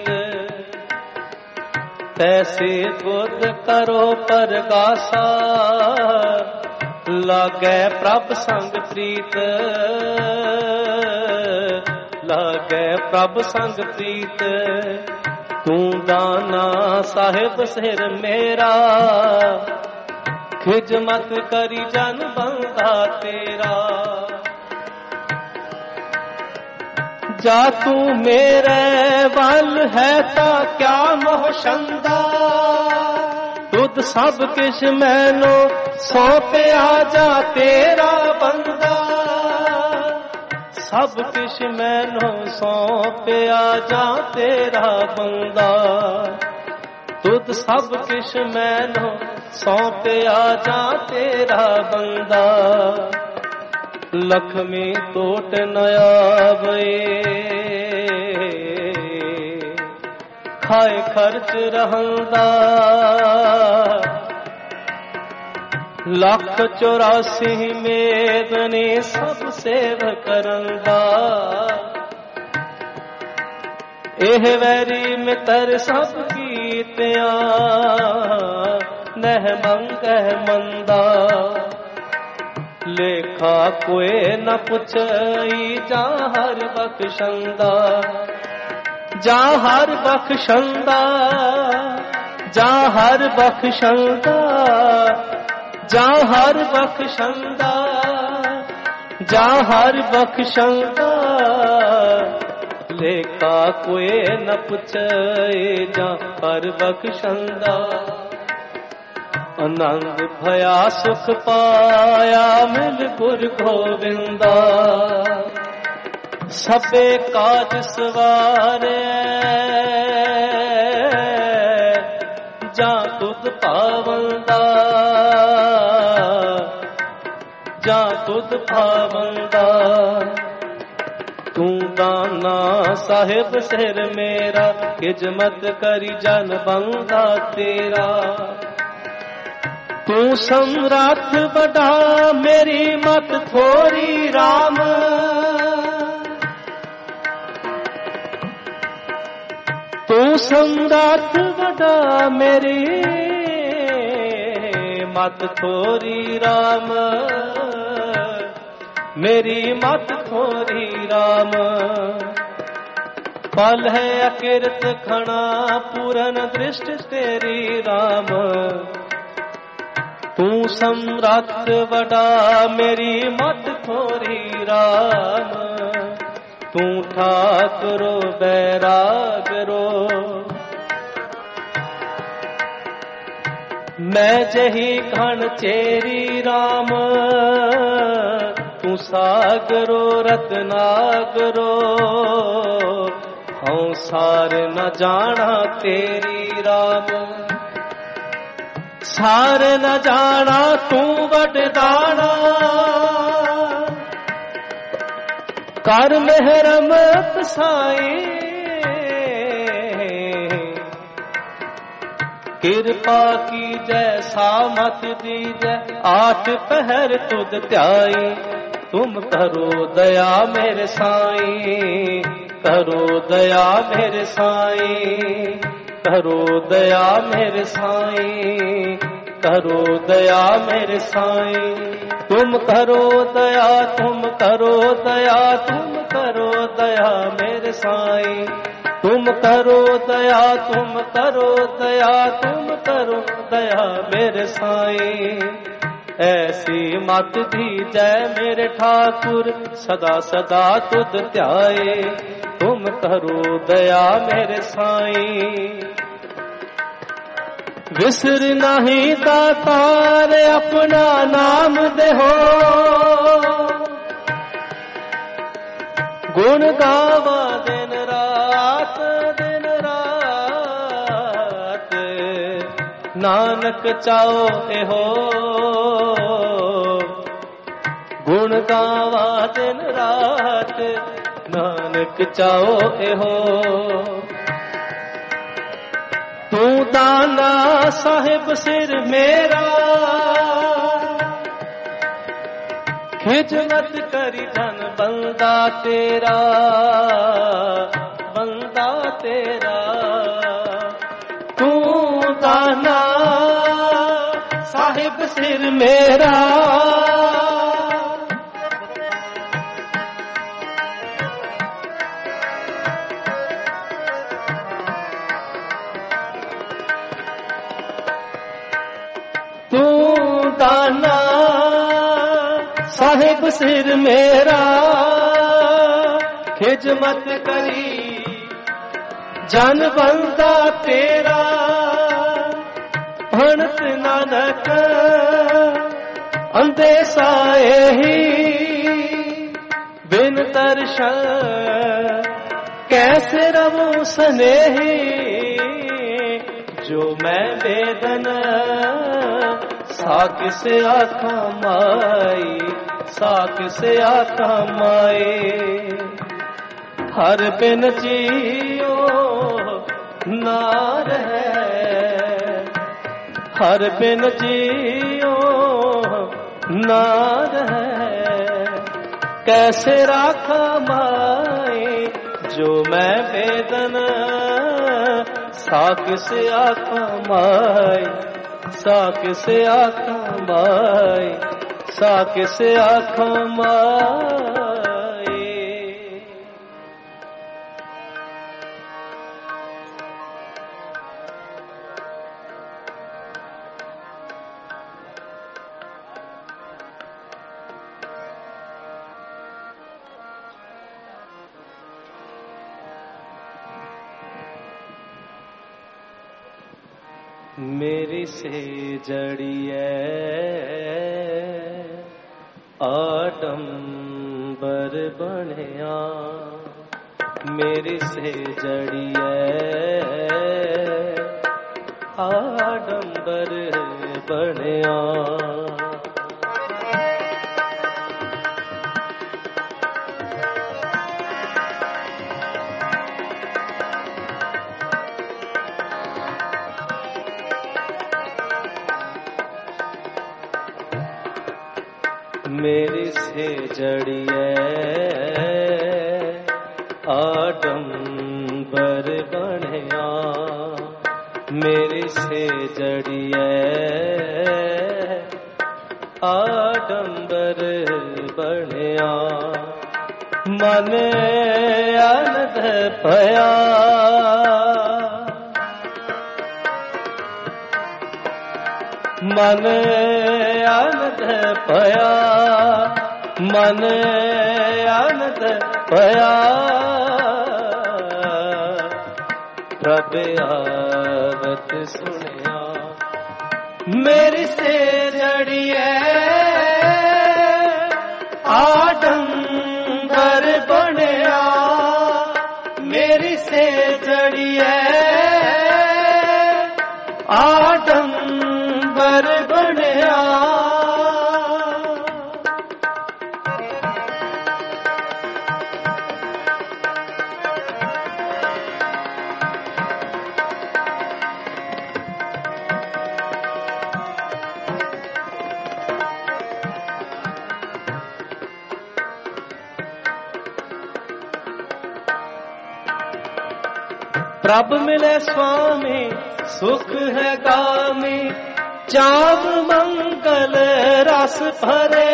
तैसे बुद्ध करो परगासा, लागे प्रभ संग प्रीत, लागे प्रभ संग प्रीत। तू दाना साहिब सिर मेरा, खिजमत करी जन बंदा तेरा। जा तू मेरे वल है ता क्या मोहशंदा, तुद सब किश मैनो सौंपे आजा तेरा बंदा, सब किश मैनो सौंपे आजा तेरा बंदा, तुद सब किश मैनो सौंपे आजा तेरा बंदा। लक्ष्मी टोट न आवे, खाए खर्च रहंदा, 184 मेदने सब सेव करंदा। एह वैरी मितर सब कीतियां, नह मंगह मंदा। लेखा कोई न पुछई, जा हर बख्शंदा, जा हर बख्शंदा, जा हर बख्शंदा, जा हर बख्शंदा, जा हर बख्शंदा। लेखा कोई न पुछई, जा हर बख्शंदा। आनंद भया सुख पाया मिल गुर गोविंदा, सबे काज सवारे जा तुद पावंदा, जा तुद पावंदा। तू दाना साहिब सिर मेरा, खिजमत करी जन बंदा तेरा। तू सम्राट बड़ा मेरी मत थोड़ी राम, तू सम्राट बड़ा मेरी मत थोड़ी राम, मेरी मत थोड़ी राम। पल है अकिरत खना पूरन दृष्ट तेरी राम, तू सम्राट बड़ा मेरी मत थोड़ी राम, तू ठाकरो बैरागरो। मैं जही घन चेरी राम, तू सागरो रत्नागरो, हूँ सार न जाना तेरी राम, सार न जाना तू वडदाना, कर मेहरमत साई, कृपा की जय सामत दीजय, आठ पहर तुद त्याई, तुम करो दया मेरे साईं, करो दया मेरे साईं, करो दया मेरे साईं, करो दया मेरे साईं। तुम करो दया, तुम करो दया, तुम करो दया मेरे साईं, तुम करो दया, तुम करो दया, तुम करो दया मेरे साईं। ऐसी मत दीजय मेरे ठाकुर, सदा सदा तुद ध्याए, तुम करो दया मेरे साईं। विसर नहीं दातार अपना नाम देहो, गुण गावा दिन रात, दिन रात, नानक चाओ एहो, गुण गावा दिन रात, नानक चाओ एहो। तू दाना साहिब सिर मेरा, खिजमत करी धन बंदा तेरा, बंदा तेरा। तू दाना साहिब सिर मेरा, तू दाना साहिब सिर मेरा, खिजमत करी जन बंदा तेरा। भणत नानक अंदेसा ही, बिन दर्शन कैसे रहूं स्नेही। जो मैं वेदन साक से आखा माई, साक से आखा माई। हर बिन जियो नार है, हर बिन जियो नार है। कैसे राखा माई जो मैं वेदन साक से आखा माई, साक से आखा माई, साक से आखा माई। मेरी से जड़िए आडंबर बनिया, मेरी से जड़िए आडंबर बनिया। मेरी से जड़िए आडंबर बनिया, मेरी से जड़िए आडंबर बनिया। मन आनंद पया, मन आनंद पया, मन आनंद पया। प्रभ आवत सुनिया, मेरी से जड़िए आडंबर बनिया, मेरी से जड़िए आडंबर बनिया। प्रभ मिले स्वामी सुख है गामी, चाव मंगल रस भरे।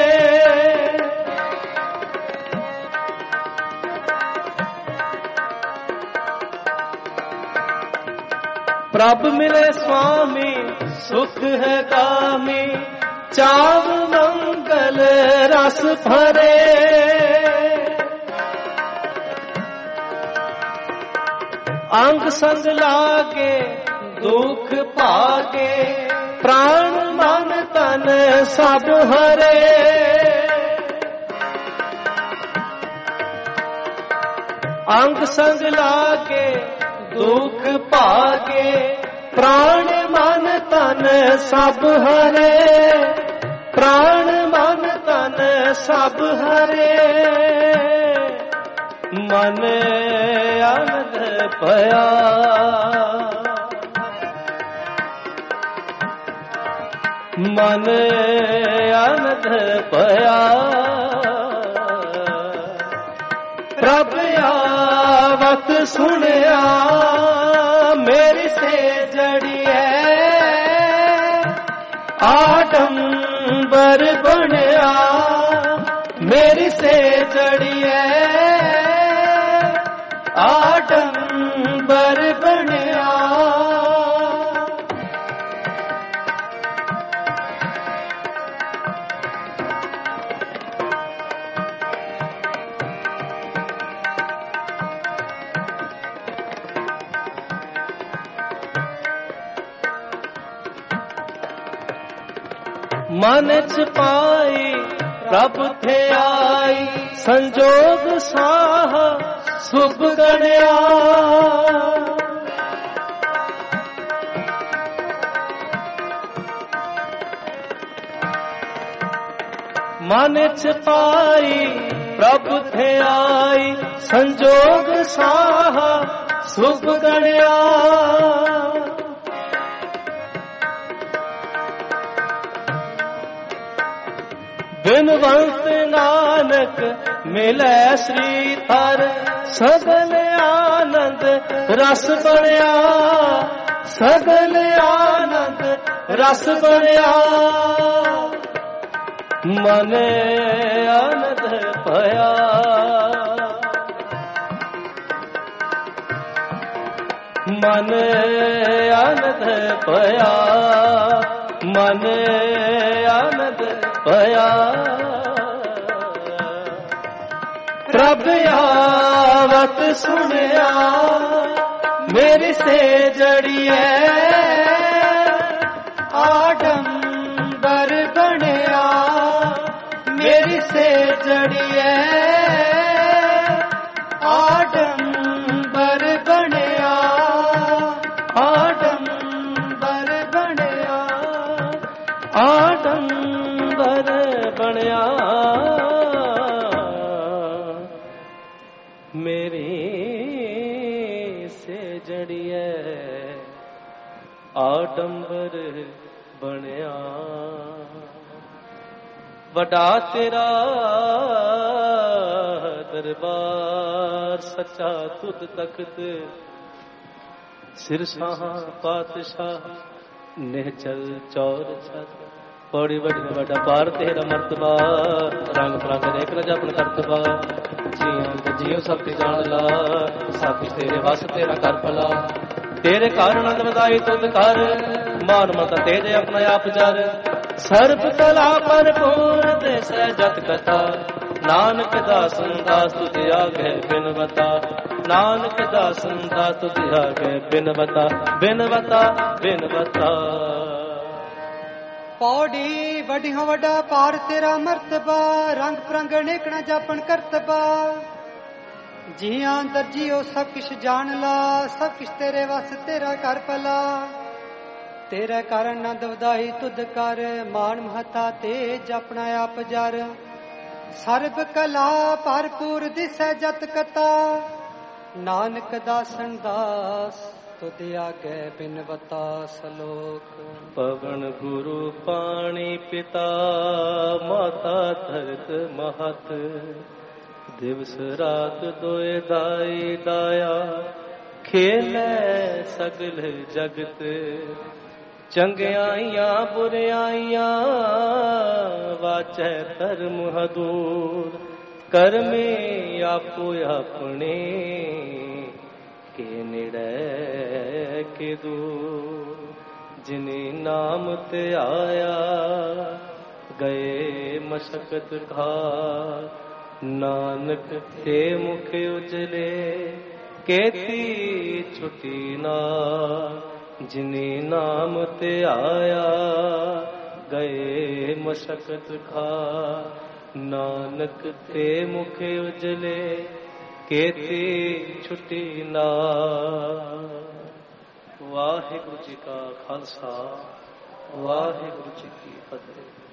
प्रभ मिले स्वामी सुख है गामी, चाव मंगल रस भरे। अंग संग लागे दुख भागे, प्राण मन तन सब हरे। अंग संग लागे दुख भागे, प्राण मन तन सब हरे। प्राण मन तन सब हरे। मन आनंद पया, मन आनंद पया। प्रभ आवत सुनिया, मेरी से जड़िए आडंबर बनिया, मेरी से जड़िए आडंबर बनिया। मन च पाई प्रभ थे आई, संजोग साह सुभ गणिया। मन च पाई प्रभ थे आई, संजोग साह सुभ गणिया। बिनवंत नानक मिले श्री थर, सगल आनंद रस बनिया, सगल आनंद रस बनिया। मन आनंद पया, मन आनंद पया, मन आनंद पया। प्रभ आवत सुनिया, मेरी से जड़िए आडंबर बनिया, मेरी से जड़िए आडंबर बनिया, आडंबर बनिया, आडंबर बनिया। मेरी से जड़िए आडंबर बनिया। ਵੱਡਾ ਤੇਰਾ ਦਰਬਾਰ ਸੱਚਾ ਤੁਧ ਤਖਤ ਸਿਰਸਾਹ ਪਾਤਸ਼ਾਹ ਨਿਹਚਲ ਚੌਰ ਛਤ ਪੌੜੀ ਵੱਡਾ ਪਾਰ ਤੇਰਾ ਮਰਤਬਾ ਰੰਗ ਪ੍ਰੰਗ ਦੇਖ ਲ ਜਪਨ ਕਰਤਬਾ ਜੀਆਂ ਤੇ ਜੀਉ ਸਭ ਤੇ ਜਾਣ ਲਾ ਸਭ ਕੁਛ ਤੇਰੇ ਵਸ ਤੇਰਾ ਕਰ ਭਲਾ ਤੇਰੇ ਕਾਰਨ ਆਨੰਦ ਵਧਾਈ ਤੁਧ ਕਰ ਮਾਨ ਮਤਾ ਤੇਜ ਆਪਣਾ ਆਪ ਜਰ ਸਰਬ ਕਲਾ ਭਰਪੂਰ ਤੇ ਸਹਿਜਤ ਕਥਾ ਨਾਨਕ ਦਾਸਨ ਦਾਸ ਤੁਧ ਆਗੇ ਬਿਨਵਤਾ ਨਾਨਕ ਦਾਸਨ ਦਾਸ ਤੁਧ ਆਗੇ ਬਿਨਵਤਾ ਬਿਨਵਤਾ ਬਿਨਵਤਾ ਪੌੜੀ ਵੱਡਿਆਂ ਵੱਡਾ ਪਾਰ ਤੇਰਾ ਮਰਤਬਾ ਰੰਗ ਪ੍ਰੰਗ ਅਨੇਕਣਾ ਜਾਪਣ ਕਰਤਬਾ ਜੀਆਂ ਅੰਦਰ ਜੀਓ ਸਭ ਕਿਛ ਜਾਣ ਲਾ ਸਭ ਕਿਛ ਤੇਰੇ ਵਸ ਤੇਰਾ ਕਰ ਭਲਾ ਤੇਰੇ ਕਾਰਨ ਆਨੰਦ ਵਧਾਈ ਤੁਧ ਕਰ ਮਾਨ ਮਹਤਾ ਤੇਜ ਆਪਣਾ ਆਪ ਜਰ ਸਰਬ ਕਲਾ ਭਰਪੂਰ ਦਿਸੈ ਜਤ ਕਤਾ ਨਾਨਕ ਦਾਸਨ ਦਾਸ ਤੁਧ ਆਗੇ ਬਿਨਵਤਾ ਸਲੋਕ ਪਵਨ ਗੁਰੂ ਪਾਣੀ ਪਿਤਾ ਮਾਤਾ ਧਰਤ ਮਹਤ ਦਿਵਸ ਰਾਤ ਦੋਇ ਦਾਈ ਦਾਇਆ ਖੇਲੇ ਸਗਲ ਜਗਤ ਚੰਗਿਆਈਆਂ ਬੁਰਿਆਈਆਂ ਵਾਚੈ ਧਰਮ ਹਦੂਰ ਕਰਮੇ ਆਪੋ ਆਪਣੇ ਕੇ ਨਿੜੈ ਕੇ ਦੂਰ ਜਿਨੇ ਨਾਮ ਤੇ ਆਇਆ ਗਏ ਮਸ਼ਕਤ ਘਾਰ ਨਾਨਕ ਤੇ ਮੁਖ ਉਜਲੇ ਕੇਤੀ ਛੁਟੀ ਨਾ ਜਿਨੇ ਨਾਮ ਤੇ ਆਇਆ ਗਏ ਮਸ਼ਕਤ ਖਾ ਨਾਨਕ ਤੇ ਮੁਖ ਉਜਲੇ ਕੇਤੀ ਛੁਟੀ ਨਾ। ਵਾਹਿਗੁਰੂ ਜੀ ਕਾ ਖਾਲਸਾ ਵਾਹਿਗੁਰੂ ਜੀ ਕੀ ਫਤਿਹ।